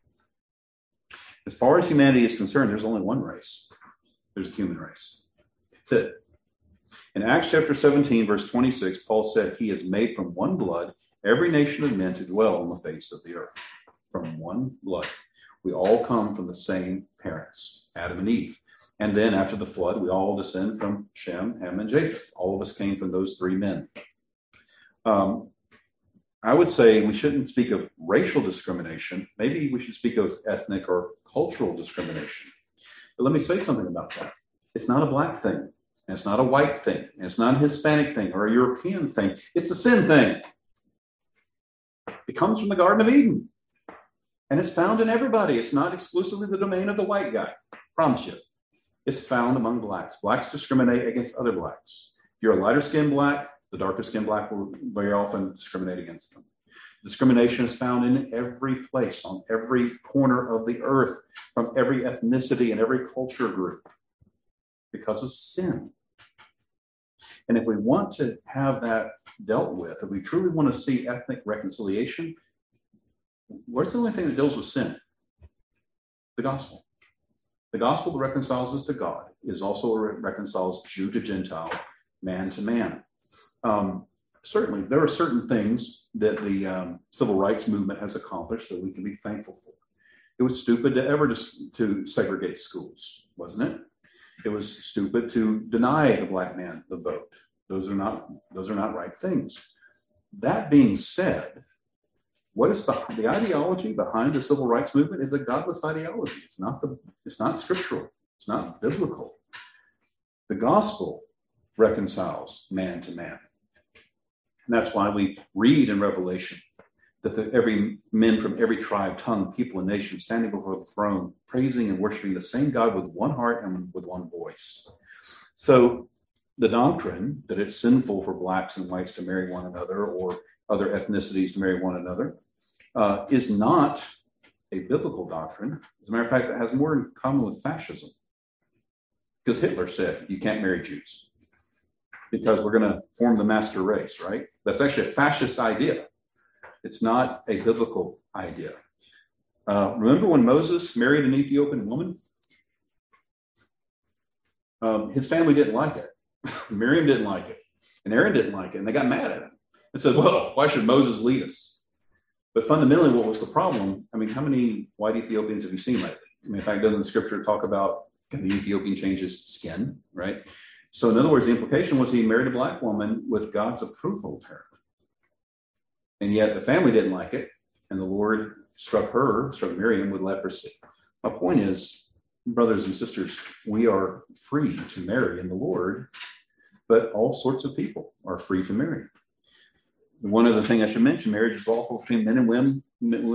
As far as humanity is concerned, there's only one race. There's the human race. That's it. In Acts chapter 17, verse 26, Paul said, he has made from one blood every nation of men to dwell on the face of the earth. From one blood. We all come from the same parents, Adam and Eve. And then after the flood, we all descend from Shem, Ham, and Japheth. All of us came from those three men. I would say we shouldn't speak of racial discrimination. Maybe we should speak of ethnic or cultural discrimination. But let me say something about that. It's not a black thing. And it's not a white thing. And it's not a Hispanic thing or a European thing. It's a sin thing. It comes from the Garden of Eden. And it's found in everybody. It's not exclusively the domain of the white guy. I promise you. It's found among blacks. Blacks discriminate against other blacks. If you're a lighter skinned black, the darker skinned black will very often discriminate against them. Discrimination is found in every place, on every corner of the earth, from every ethnicity and every culture group, because of sin. And if we want to have that dealt with, if we truly want to see ethnic reconciliation, what's the only thing that deals with sin? The gospel. The gospel that reconciles us to God is also reconciles Jew to Gentile, man to man. Certainly, there are certain things that the civil rights movement has accomplished that we can be thankful for. It was stupid to ever to segregate schools, wasn't it? It was stupid to deny the black man the vote. Those are not right things. That being said, what is behind the ideology behind the civil rights movement is a godless ideology. It's not scriptural. It's not biblical. The gospel reconciles man to man. And that's why we read in Revelation that every men from every tribe, tongue, people, and nation standing before the throne, praising and worshiping the same God with one heart and with one voice. So the doctrine that it's sinful for blacks and whites to marry one another or other ethnicities to marry one another is not a biblical doctrine. As a matter of fact, it has more in common with fascism. Because Hitler said, you can't marry Jews. because we're going to form the master race, right? That's actually a fascist idea. It's not a biblical idea. Remember when Moses married an Ethiopian woman? His family didn't like it. Miriam didn't like it. And Aaron didn't like it. And they got mad at him and said, well, why should Moses lead us? But fundamentally, what was the problem? I mean, how many white Ethiopians have you seen lately? I mean, in fact, doesn't the scripture talk about the Ethiopian change his skin, right? So in other words, the implication was he married a black woman with God's approval, apparently. And yet the family didn't like it. And the Lord struck Miriam with leprosy. My point is, brothers and sisters, we are free to marry in the Lord, but all sorts of people are free to marry. One other thing I should mention, marriage is lawful between men and women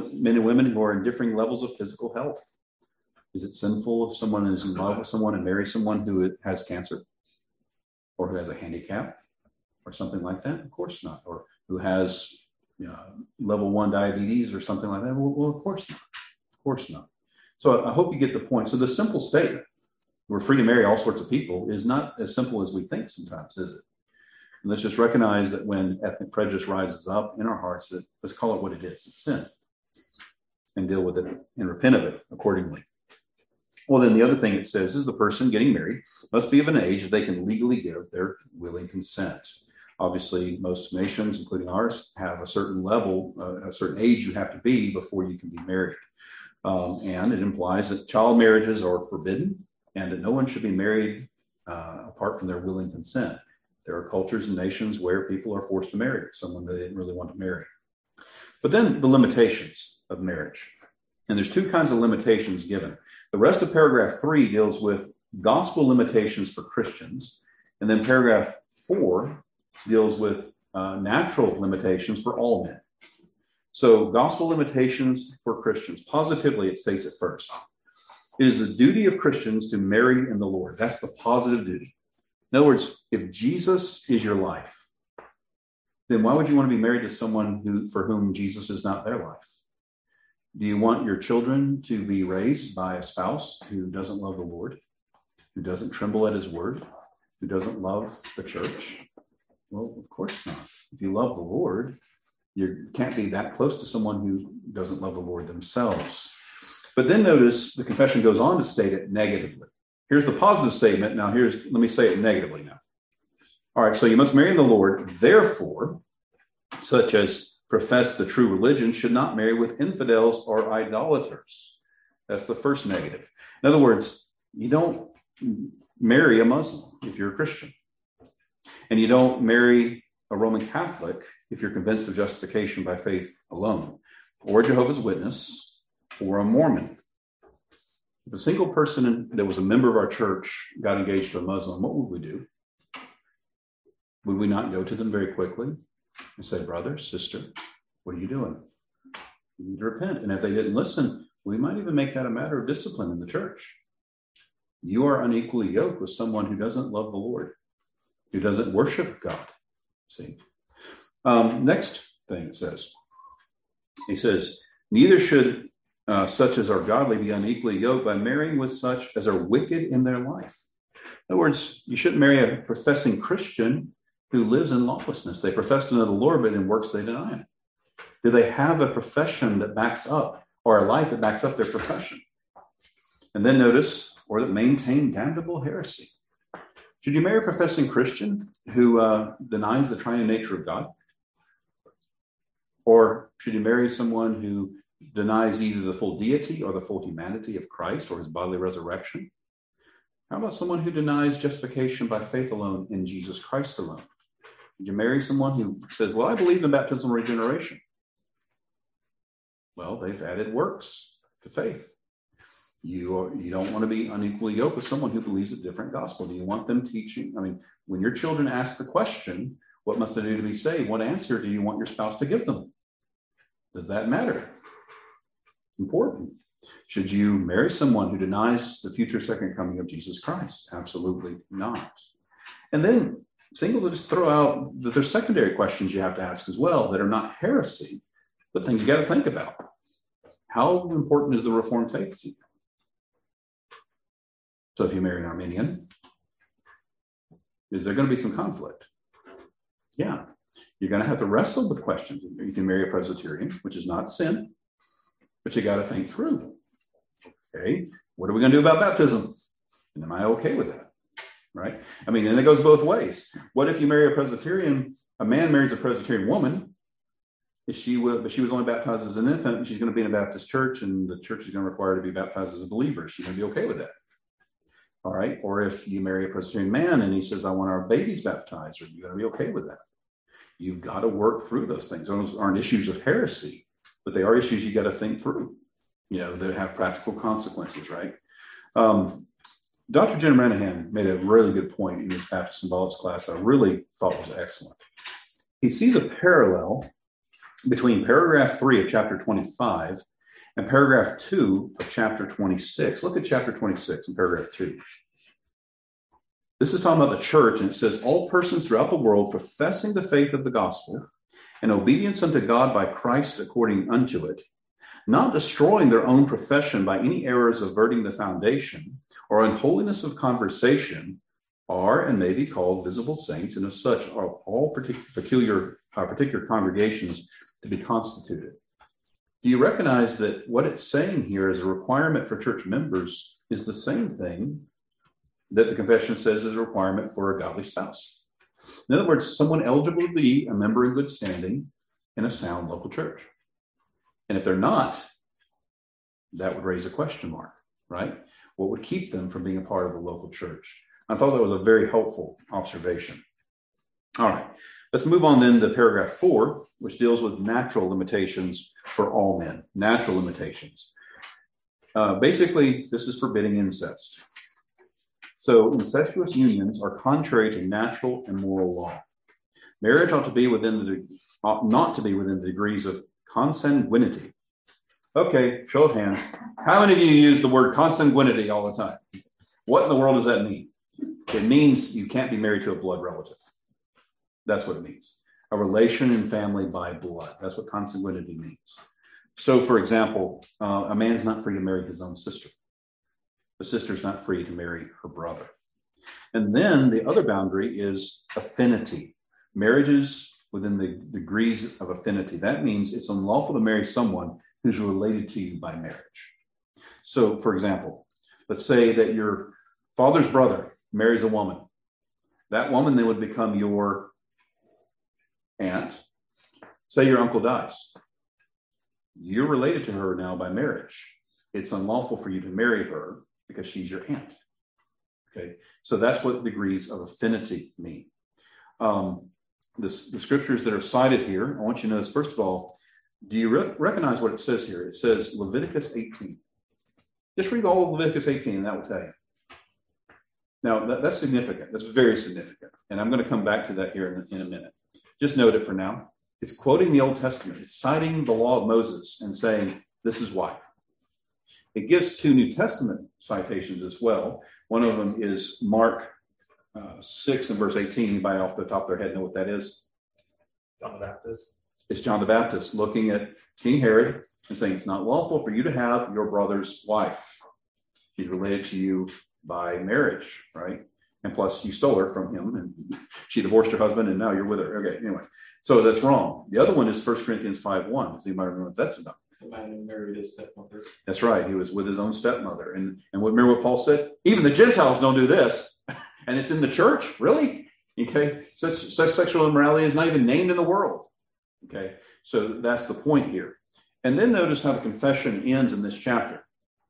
who are in differing levels of physical health. Is it sinful if someone is in love with someone and marries someone who has cancer or who has a handicap or something like that? Of course not. Or who has level 1 diabetes or something like that? Well, of course not. Of course not. So I hope you get the point. So the simple statement, we're free to marry all sorts of people, is not as simple as we think sometimes, is it? And let's just recognize that when ethnic prejudice rises up in our hearts, that let's call it what it is. It's sin. And deal with it and repent of it accordingly. Well, then the other thing it says is the person getting married must be of an age that they can legally give their willing consent. Obviously, most nations, including ours, have a certain level, a certain age you have to be before you can be married. And it implies that child marriages are forbidden and that no one should be married apart from their willing consent. There are cultures and nations where people are forced to marry someone they didn't really want to marry. But then the limitations of marriage. And there's two kinds of limitations given. The rest of paragraph 3 deals with gospel limitations for Christians. And then paragraph 4 deals with natural limitations for all men. So gospel limitations for Christians. Positively, it states it first. It is the duty of Christians to marry in the Lord. That's the positive duty. In other words, if Jesus is your life, then why would you want to be married to someone for whom Jesus is not their life? Do you want your children to be raised by a spouse who doesn't love the Lord, who doesn't tremble at his word, who doesn't love the church? Well, of course not. If you love the Lord, you can't be that close to someone who doesn't love the Lord themselves. But then notice the confession goes on to state it negatively. Here's the positive statement. Now let me say it negatively now. All right, so you must marry in the Lord. Therefore, such as profess the true religion should not marry with infidels or idolaters. That's the first negative. In other words, you don't marry a Muslim if you're a Christian. And you don't marry a Roman Catholic if you're convinced of justification by faith alone, or a Jehovah's Witness, or a Mormon. If a single person that was a member of our church got engaged to a Muslim, what would we do? Would we not go to them very quickly and say, brother, sister, what are you doing? You need to repent. And if they didn't listen, we might even make that a matter of discipline in the church. You are unequally yoked with someone who doesn't love the Lord, who doesn't worship God. See? Next thing it says, he says, neither should such as are godly be unequally yoked by marrying with such as are wicked in their life. In other words, you shouldn't marry a professing Christian who lives in lawlessness. They profess to know the Lord, but in works they deny him. Do they have a profession that backs up, or a life that backs up their profession? And then notice, or that maintain damnable heresy. Should you marry a professing Christian who denies the triune nature of God? Or should you marry someone who denies either the full deity or the full humanity of Christ or his bodily resurrection? How about someone who denies justification by faith alone in Jesus Christ alone? Should you marry someone who says, well, I believe in baptismal regeneration? Well, they've added works to faith. You don't want to be unequally yoked with someone who believes a different gospel. Do you want them teaching? I mean, when your children ask the question, what must I do to be saved? What answer do you want your spouse to give them? Does that matter? It's important. Should you marry someone who denies the future second coming of Jesus Christ? Absolutely not. And then Single just throw out that there's secondary questions you have to ask as well that are not heresy, but things you got to think about. How important is the Reformed faith to you? So if you marry an Arminian, Is there going to be some conflict? Yeah. You're going to have to wrestle with questions. You can marry a Presbyterian, which is not sin, but you got to think through. Okay, what are we going to do about baptism? And am I okay with that? Right? I mean, and it goes both ways. What if you marry a Presbyterian, a man marries a Presbyterian woman, but she was only baptized as an infant, and she's going to be in a Baptist church, and the church is going to require her to be baptized as a believer. She's going to be okay with that. All right. Or if you marry a Presbyterian man and he says, I want our babies baptized, are you going to be okay with that? You've got to work through those things. Those aren't issues of heresy, but they are issues you got to think through, that have practical consequences, right? Dr. Jim Renahan made a really good point in his Baptist Symbolics class that I really thought was excellent. He sees a parallel between paragraph 3 of chapter 25 and paragraph 2 of chapter 26. Look at chapter 26 and paragraph 2. This is talking about the church, and it says, all persons throughout the world professing the faith of the gospel and obedience unto God by Christ according unto it, not destroying their own profession by any errors averting the foundation or unholiness of conversation, are and may be called visible saints, and as such are all particular congregations to be constituted. Do you recognize that what it's saying here as a requirement for church members is the same thing that the confession says is a requirement for a godly spouse? In other words, someone eligible to be a member in good standing in a sound local church. And if they're not, that would raise a question mark, right? What would keep them from being a part of the local church? I thought that was a very helpful observation. All right, let's move on then to paragraph 4, which deals with natural limitations for all men. Natural limitations. Basically, this is forbidding incest. So incestuous unions are contrary to natural and moral law. Marriage ought not to be within the degrees of consanguinity. Okay, show of hands. How many of you use the word consanguinity all the time? What in the world does that mean? It means you can't be married to a blood relative. That's what it means. A relation in family by blood. That's what consanguinity means. So, for example, a man's not free to marry his own sister. The sister's not free to marry her brother. And then the other boundary is affinity. Marriages within the degrees of affinity. That means it's unlawful to marry someone who's related to you by marriage. So, for example, let's say that your father's brother marries a woman. That woman then would become your aunt. Say your uncle dies. You're related to her now by marriage. It's unlawful for you to marry her because she's your aunt. Okay, so that's what degrees of affinity mean. The scriptures that are cited here, I want you to notice, first of all, do you recognize what it says here? It says Leviticus 18. Just read all of Leviticus 18 and that will tell you. Now, that's significant. That's very significant. And I'm going to come back to that here in a minute. Just note it for now. It's quoting the Old Testament. It's citing the law of Moses and saying, this is why. It gives 2 New Testament citations as well. One of them is Mark 6 and verse 18. Anybody off the top of their head know what that is? John the Baptist. It's John the Baptist looking at King Herod and saying, it's not lawful for you to have your brother's wife. She's related to you by marriage, right? And plus you stole her from him and she divorced her husband and now you're with her. Okay, anyway. So that's wrong. The other one is 1 Corinthians 5:1. Does anybody remember what that's about? The man who married his stepmother. That's right. He was with his own stepmother. And remember what Paul said? Even the Gentiles don't do this. And it's in the church? Really? Okay. Such sexual immorality is not even named in the world. Okay. So that's the point here. And then notice how the confession ends in this chapter.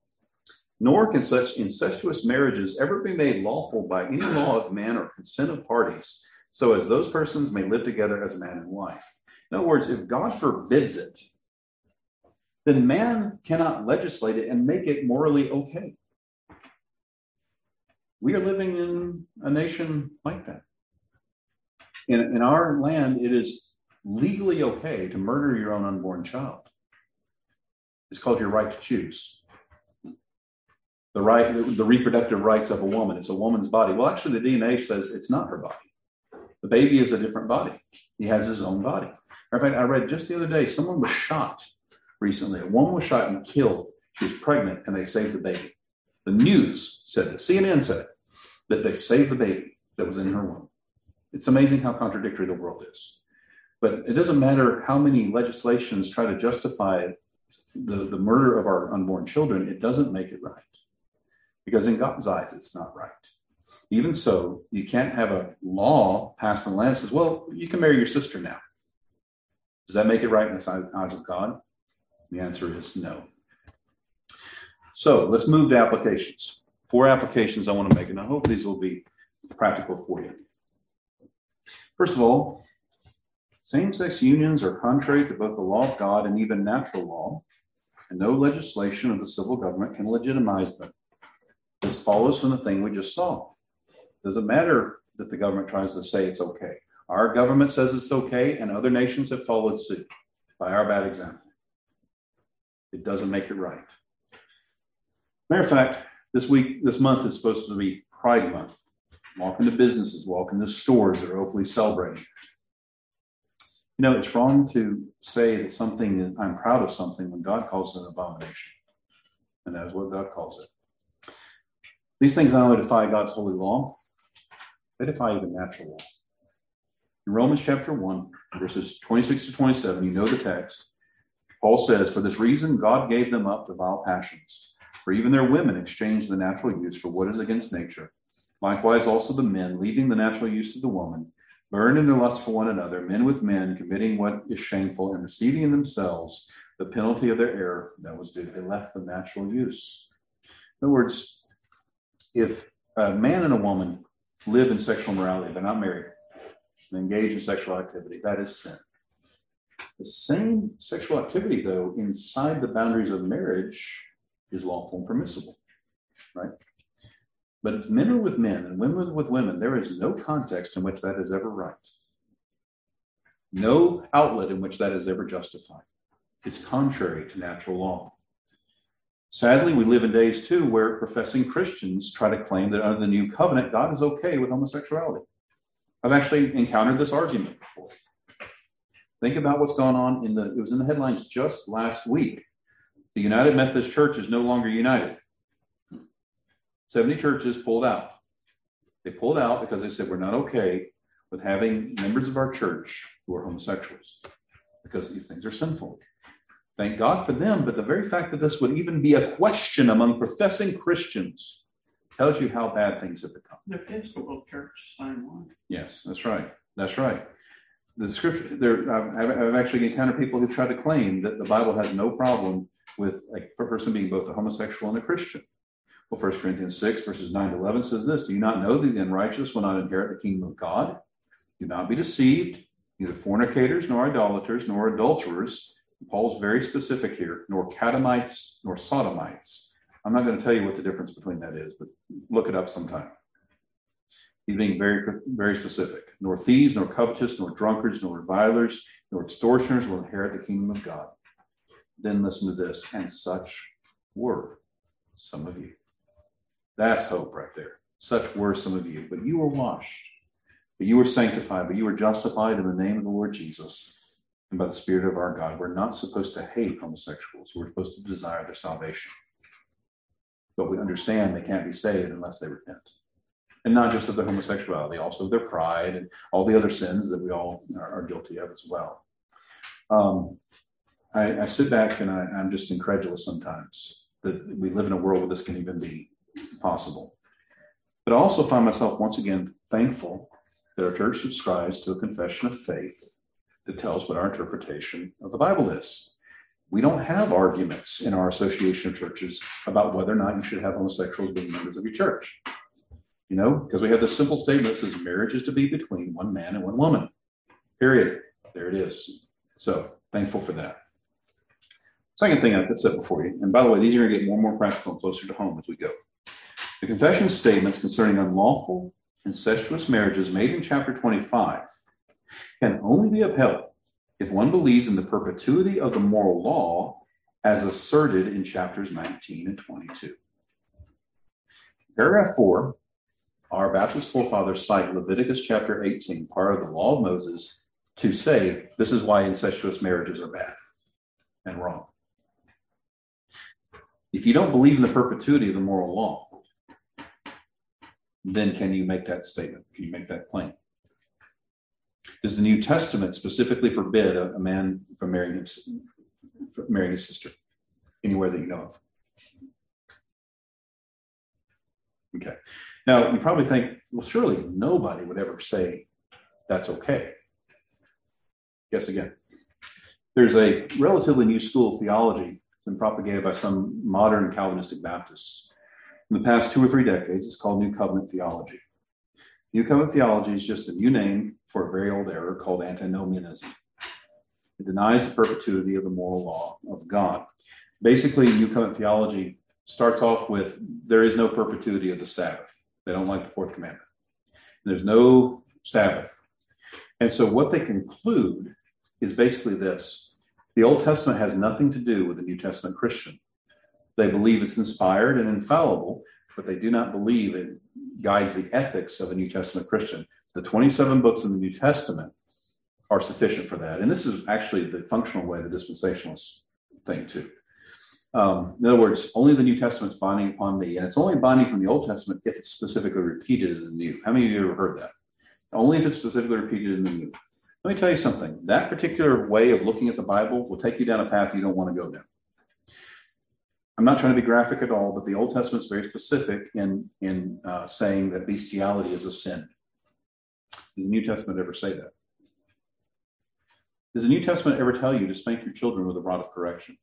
Nor can such incestuous marriages ever be made lawful by any law of man or consent of parties, so as those persons may live together as man and wife. In other words, if God forbids it, then man cannot legislate it and make it morally okay. We are living in a nation like that. In our land, it is legally okay to murder your own unborn child. It's called your right to choose. The reproductive rights of a woman. It's a woman's body. Well, actually, the DNA says it's not her body. The baby is a different body. He has his own body. In fact, I read just the other day, someone was shot recently. A woman was shot and killed. She was pregnant, and they saved the baby. The news said that CNN said it, that they saved the baby. that was in her womb. It's amazing how contradictory the world is. But it doesn't matter how many legislations try to justify the murder of our unborn children, it doesn't make it right. Because in God's eyes, it's not right. Even so, you can't have a law passed in the land that says, well, you can marry your sister now. Does that make it right in the eyes of God? The answer is no. So let's move to applications. 4 applications I want to make, and I hope these will be practical for you. First of all, same-sex unions are contrary to both the law of God and even natural law, and no legislation of the civil government can legitimize them. This follows from the thing we just saw. It doesn't matter that the government tries to say it's okay. Our government says it's okay, and other nations have followed suit by our bad example. It doesn't make it right. Matter of fact, this month is supposed to be Pride Month. Walk into businesses, walk into stores that are openly celebrating. You know, it's wrong to say that I'm proud of something when God calls it an abomination. And that is what God calls it. These things not only defy God's holy law, they defy even natural law. In Romans chapter 1, verses 26 to 27, you know the text. Paul says, for this reason, God gave them up to vile passions. For even their women exchanged the natural use for what is against nature. Likewise also the men, leaving the natural use of the woman, burned in their lust for one another, men with men, committing what is shameful, and receiving in themselves the penalty of their error that was due. They left the natural use. In other words, if a man and a woman live in sexual morality, they're not married, and engage in sexual activity, that is sin. The same sexual activity, though, inside the boundaries of marriage is lawful and permissible, right? But if men are with men and women with women, there is no context in which that is ever right. No outlet in which that is ever justified. It's contrary to natural law. Sadly, we live in days, too, where professing Christians try to claim that under the new covenant, God is okay with homosexuality. I've actually encountered this argument before. Think about what's gone on it was in the headlines just last week. The United Methodist Church is no longer united. 70 churches pulled out. They pulled out because they said, we're not okay with having members of our church who are homosexuals because these things are sinful. Thank God for them, but the very fact that this would even be a question among professing Christians tells you how bad things have become. The Episcopal Church, same one. Yes, that's right. That's right. The scripture, I've actually encountered people who try to claim that the Bible has no problem with a person being both a homosexual and a Christian. Well, 1 Corinthians 6, verses 9 to 11 says this, do you not know that the unrighteous will not inherit the kingdom of God? Do not be deceived, neither fornicators, nor idolaters, nor adulterers. Paul's very specific here, nor catamites, nor sodomites. I'm not going to tell you what the difference between that is, but look it up sometime. He's being very, very specific. Nor thieves, nor covetous, nor drunkards, nor revilers, nor extortioners will inherit the kingdom of God. Then listen to this, and such were some of you. That's hope right there. Such were some of you. But you were washed, but you were sanctified, but you were justified in the name of the Lord Jesus and by the Spirit of our God. We're not supposed to hate homosexuals. We're supposed to desire their salvation. But we understand they can't be saved unless they repent. And not just of their homosexuality, also of their pride and all the other sins that we all are guilty of as well. I sit back and I'm just incredulous sometimes that we live in a world where this can even be possible. But I also find myself once again thankful that our church subscribes to a confession of faith that tells what our interpretation of the Bible is. We don't have arguments in our association of churches about whether or not you should have homosexuals being members of your church. You know, because we have this simple statement that says marriage is to be between one man and one woman. Period. There it is. So thankful for that. Second thing I could set before you, and by the way, these are going to get more and more practical and closer to home as we go. The confession statements concerning unlawful, incestuous marriages made in chapter 25 can only be upheld if one believes in the perpetuity of the moral law as asserted in chapters 19 and 22. Paragraph 4, our Baptist forefathers cite Leviticus chapter 18, part of the law of Moses, to say this is why incestuous marriages are bad and wrong. If you don't believe in the perpetuity of the moral law, then can you make that statement? Can you make that claim? Does the New Testament specifically forbid a man from marrying his sister anywhere that you know of? Okay. Now, you probably think, well, surely nobody would ever say that's okay. Guess again. There's a relatively new school of theology that's been propagated by some modern Calvinistic Baptists. In the past 2 or 3 decades, it's called New Covenant theology. New Covenant theology is just a new name for a very old error called antinomianism. It denies the perpetuity of the moral law of God. Basically, New Covenant theology starts off with, there is no perpetuity of the Sabbath. They don't like the 4th commandment. There's no Sabbath. And so what they conclude is basically this. The Old Testament has nothing to do with the New Testament Christian. They believe it's inspired and infallible, but they do not believe it guides the ethics of a New Testament Christian. The 27 books in the New Testament are sufficient for that. And this is actually the functional way the dispensationalists think too. In other words, only the New Testament's binding upon me, and it's only binding from the Old Testament if it's specifically repeated in the New. How many of you have ever heard that? Only if it's specifically repeated in the New. Let me tell you something. That particular way of looking at the Bible will take you down a path you don't want to go down. I'm not trying to be graphic at all, but the Old Testament is very specific in saying that bestiality is a sin. Does the New Testament ever say that? Does the New Testament ever tell you to spank your children with a rod of correction?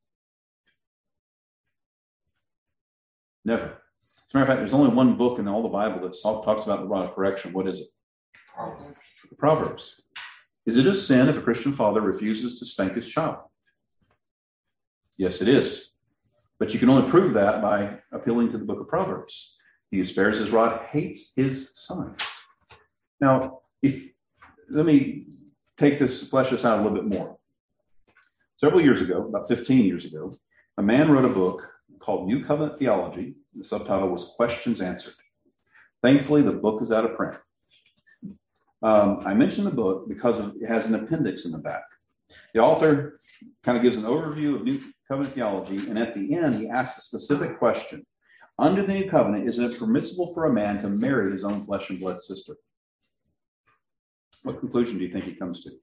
Never. As a matter of fact, there's only one book in all the Bible that talks about the rod of correction. What is it? Proverbs. Proverbs. Is it a sin if a Christian father refuses to spank his child? Yes, it is. But you can only prove that by appealing to the book of Proverbs. He who spares his rod hates his son. Now, let me flesh this out a little bit more. Several years ago, about 15 years ago, a man wrote a book called New Covenant Theology. The subtitle was Questions Answered. Thankfully, the book is out of print. I mention the book because it has an appendix in the back. The author kind of gives an overview of New Covenant theology, and at the end, he asks a specific question. Under the New Covenant, is it permissible for a man to marry his own flesh and blood sister? What conclusion do you think he comes to?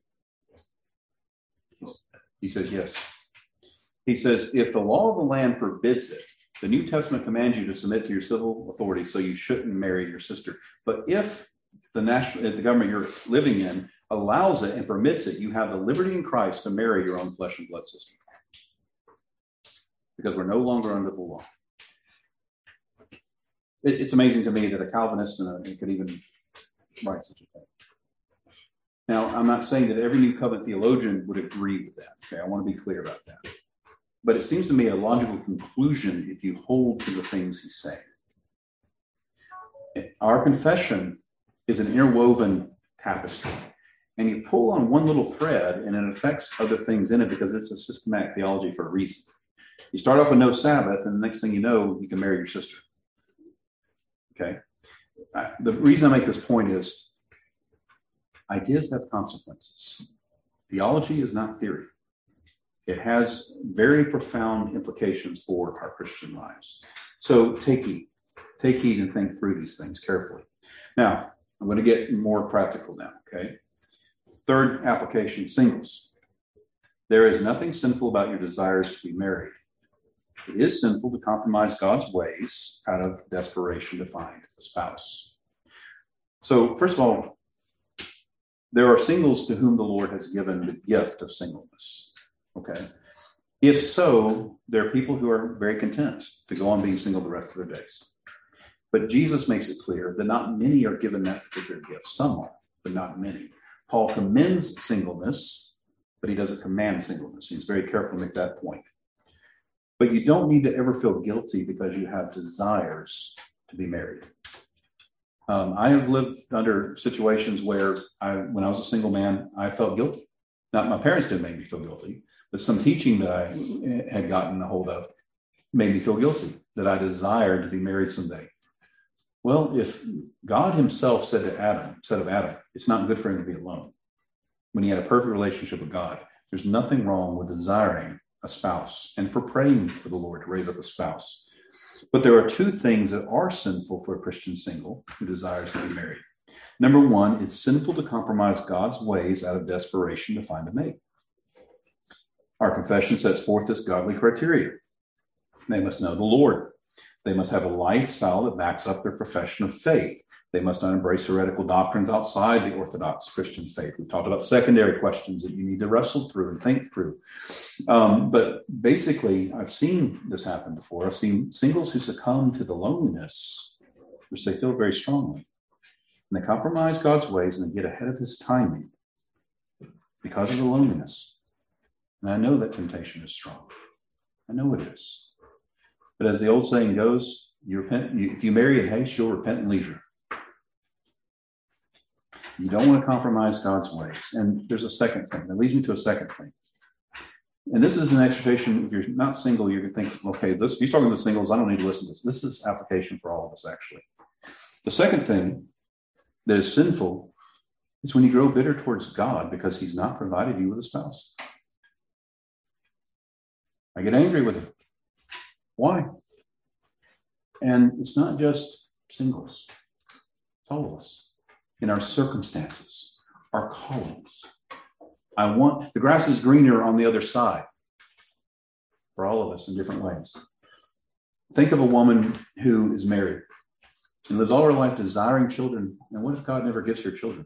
He says yes. He says, if the law of the land forbids it, the New Testament commands you to submit to your civil authority, so you shouldn't marry your sister. But if the government you're living in allows it and permits it, you have the liberty in Christ to marry your own flesh and blood sister. Because we're no longer under the law. It's amazing to me that a Calvinist could even write such a thing. Now, I'm not saying that every New Covenant theologian would agree with that. Okay, I want to be clear about that. But it seems to me a logical conclusion if you hold to the things he's saying. Our confession is an interwoven tapestry. And you pull on one little thread and it affects other things in it because it's a systematic theology for a reason. You start off with no Sabbath, and the next thing you know, you can marry your sister. Okay? The reason I make this point is ideas have consequences. Theology is not theory. It has very profound implications for our Christian lives. So take heed. Take heed and think through these things carefully. Now, I'm going to get more practical now, okay? Third application, singles. There is nothing sinful about your desires to be married. It is sinful to compromise God's ways out of desperation to find a spouse. So, first of all, there are singles to whom the Lord has given the gift of singleness. Okay? If so, there are people who are very content to go on being single the rest of their days. But Jesus makes it clear that not many are given that particular gift. Some are, but not many. Paul commends singleness, but he doesn't command singleness. He's very careful to make that point. But you don't need to ever feel guilty because you have desires to be married. I have lived under situations where when I was a single man, I felt guilty. Now, my parents didn't make me feel guilty, but some teaching that I had gotten a hold of made me feel guilty, that I desired to be married someday. Well, if God himself said of Adam, it's not good for him to be alone. When he had a perfect relationship with God, there's nothing wrong with desiring a spouse and for praying for the Lord to raise up a spouse. But there are two things that are sinful for a Christian single who desires to be married. Number one, it's sinful to compromise God's ways out of desperation to find a mate. Our confession sets forth this godly criteria. They must know the Lord. They must have a lifestyle that backs up their profession of faith. They must not embrace heretical doctrines outside the Orthodox Christian faith. We've talked about secondary questions that you need to wrestle through and think through. But basically, I've seen this happen before. I've seen singles who succumb to the loneliness, which they feel very strongly. And they compromise God's ways and they get ahead of his timing because of the loneliness. And I know that temptation is strong. I know it is. But as the old saying goes, if you marry in haste, you'll repent in leisure. You don't want to compromise God's ways. And there's a second thing. That leads me to a second thing. And this is an exhortation. If you're not single, you can think, okay, he's talking to the singles. I don't need to listen to this. This is application for all of us, actually. The second thing that is sinful is when you grow bitter towards God because he's not provided you with a spouse. I get angry with him. Why? And it's not just singles. It's all of us. In our circumstances, our callings. The grass is greener on the other side for all of us in different ways. Think of a woman who is married and lives all her life desiring children. And what if God never gives her children?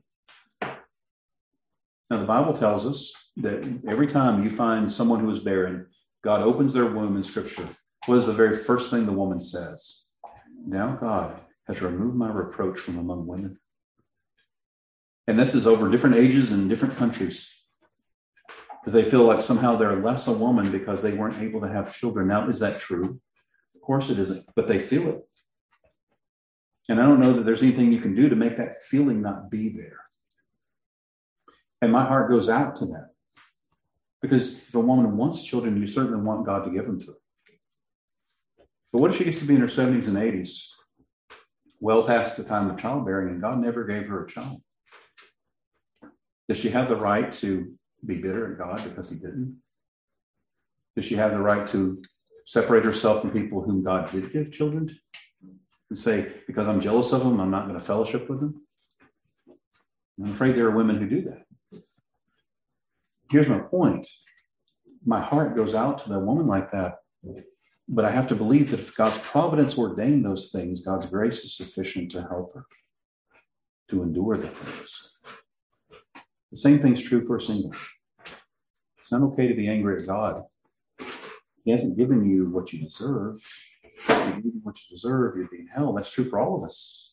Now, the Bible tells us that every time you find someone who is barren, God opens their womb in Scripture. What is the very first thing the woman says? Now God has removed my reproach from among women. And this is over different ages and different countries. That they feel like somehow they're less a woman because they weren't able to have children. Now, is that true? Of course it isn't, but they feel it. And I don't know that there's anything you can do to make that feeling not be there. And my heart goes out to that. Because if a woman wants children, you certainly want God to give them to her. But what if she gets to be in her 70s and 80s, well past the time of childbearing, and God never gave her a child? Does she have the right to be bitter at God because he didn't? Does she have the right to separate herself from people whom God did give children to? And say, because I'm jealous of them, I'm not going to fellowship with them? I'm afraid there are women who do that. Here's my point. My heart goes out to the woman like that. But I have to believe that if God's providence ordained those things, God's grace is sufficient to help her to endure the things. The same thing's true for a single. It's not okay to be angry at God. He hasn't given you what you deserve. If you give you what you deserve, you'd be in hell. That's true for all of us.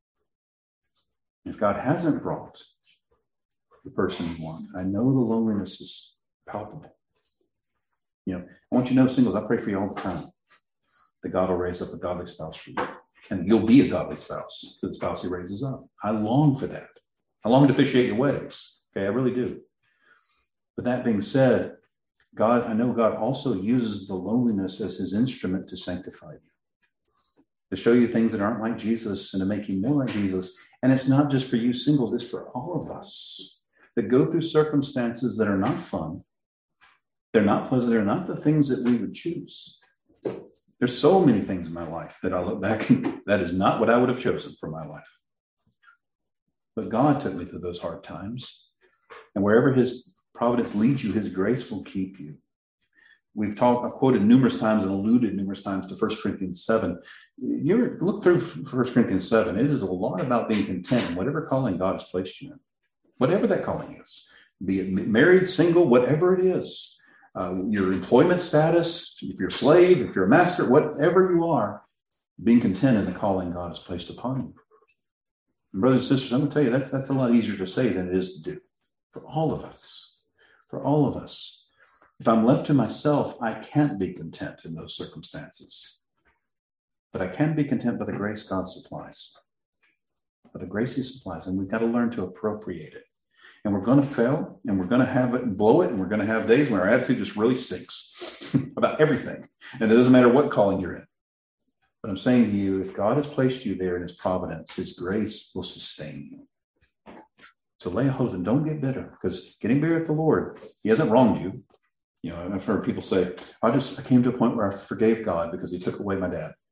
If God hasn't brought the person you want, I know the loneliness is palpable. I want you to know, singles, I pray for you all the time that God will raise up a godly spouse for you. And you'll be a godly spouse to the spouse he raises up. I long for that. I long to officiate your weddings. Okay, I really do. But that being said, I know God also uses the loneliness as his instrument to sanctify you, to show you things that aren't like Jesus and to make you more like Jesus. And it's not just for you singles, it's for all of us that go through circumstances that are not fun. They're not pleasant. They're not the things that we would choose. There's so many things in my life that I look back and that is not what I would have chosen for my life. But God took me through those hard times. And wherever his providence leads you, his grace will keep you. I've quoted numerous times and alluded numerous times to 1 Corinthians 7. You look through 1 Corinthians 7. It is a lot about being content in whatever calling God has placed you in. Whatever that calling is. Be it married, single, whatever it is. Your employment status, if you're a slave, if you're a master, whatever you are, being content in the calling God has placed upon you. And brothers and sisters, I'm going to tell you, that's a lot easier to say than it is to do. For all of us. For all of us. If I'm left to myself, I can't be content in those circumstances. But I can be content by the grace God supplies. By the grace he supplies. And we've got to learn to appropriate it. And we're going to fail, and we're going to have it and blow it, and we're going to have days when our attitude just really stinks about everything. And it doesn't matter what calling you're in. But I'm saying to you, if God has placed you there in his providence, his grace will sustain you. So lay a hold and don't get bitter, because getting bitter at the Lord, he hasn't wronged you. I've heard people say, I came to a point where I forgave God because he took away my dad.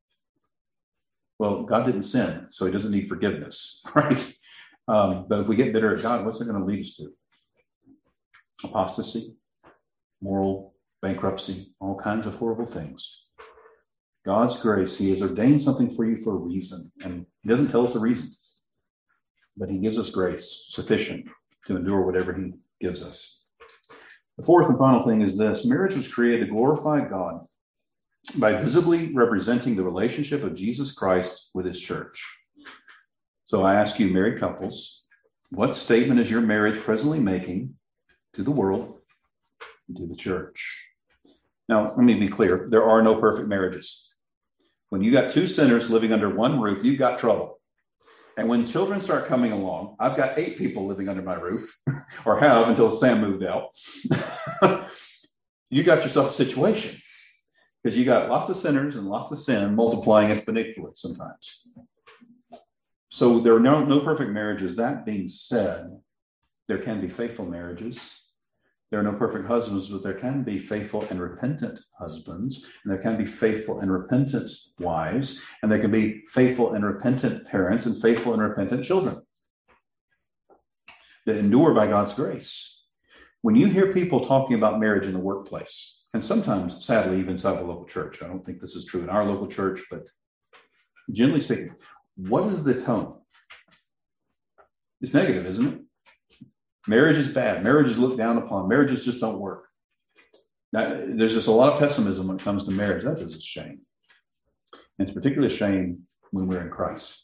Well, God didn't sin, so he doesn't need forgiveness, right? But if we get bitter at God, what's it going to lead us to? Apostasy, moral bankruptcy, all kinds of horrible things. God's grace, he has ordained something for you for a reason. And he doesn't tell us the reason, but he gives us grace sufficient to endure whatever he gives us. The fourth and final thing is this: marriage was created to glorify God by visibly representing the relationship of Jesus Christ with his church. So I ask you, married couples, what statement is your marriage presently making to the world and to the church? Now, let me be clear. There are no perfect marriages. When you got two sinners living under one roof, you've got trouble. And when children start coming along, I've got 8 people living under my roof, or have until Sam moved out. You got yourself a situation, because you got lots of sinners and lots of sin multiplying exponentially sometimes. So there are no perfect marriages. That being said, there can be faithful marriages. There are no perfect husbands, but there can be faithful and repentant husbands, and there can be faithful and repentant wives, and there can be faithful and repentant parents and faithful and repentant children that endure by God's grace. When you hear people talking about marriage in the workplace, and sometimes, sadly, even inside the local church, I don't think this is true in our local church, but generally speaking, what is the tone? It's negative, isn't it? Marriage is bad. Marriage is looked down upon. Marriages just don't work. There's just a lot of pessimism when it comes to marriage. That is a shame. And it's particularly a shame when we're in Christ.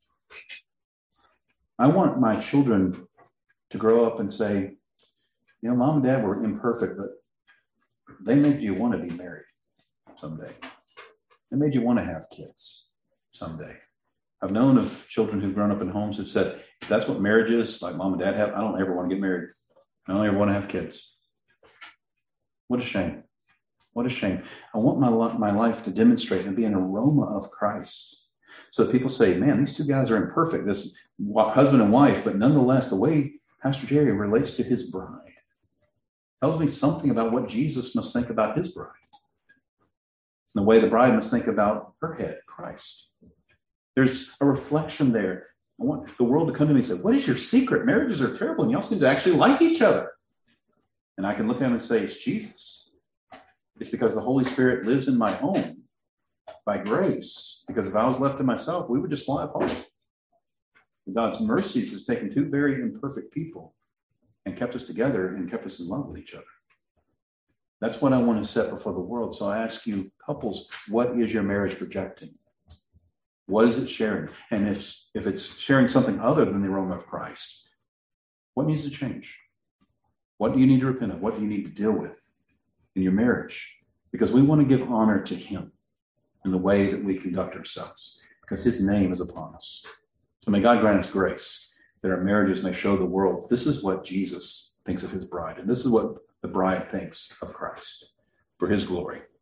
I want my children to grow up and say, you know, mom and dad were imperfect, but they made you want to be married someday. They made you want to have kids someday. I've known of children who've grown up in homes who've said, if that's what marriage is, like mom and dad have, I don't ever want to get married. I don't ever want to have kids. What a shame. What a shame. I want my life to demonstrate and be an aroma of Christ. So that people say, man, these two guys are imperfect, this husband and wife, but nonetheless, the way Pastor Jerry relates to his bride tells me something about what Jesus must think about his bride. And the way the bride must think about her head, Christ. There's a reflection there. I want the world to come to me and say, what is your secret? Marriages are terrible, and y'all seem to actually like each other. And I can look at them and say, it's Jesus. It's because the Holy Spirit lives in my home by grace. Because if I was left to myself, we would just fly apart. God's mercies has taken two very imperfect people and kept us together and kept us in love with each other. That's what I want to set before the world. So I ask you, couples, what is your marriage projecting? What is it sharing? And if it's sharing something other than the aroma of Christ, what needs to change? What do you need to repent of? What do you need to deal with in your marriage? Because we want to give honor to him in the way that we conduct ourselves, because his name is upon us. So may God grant us grace that our marriages may show the world this is what Jesus thinks of his bride, and this is what the bride thinks of Christ for his glory.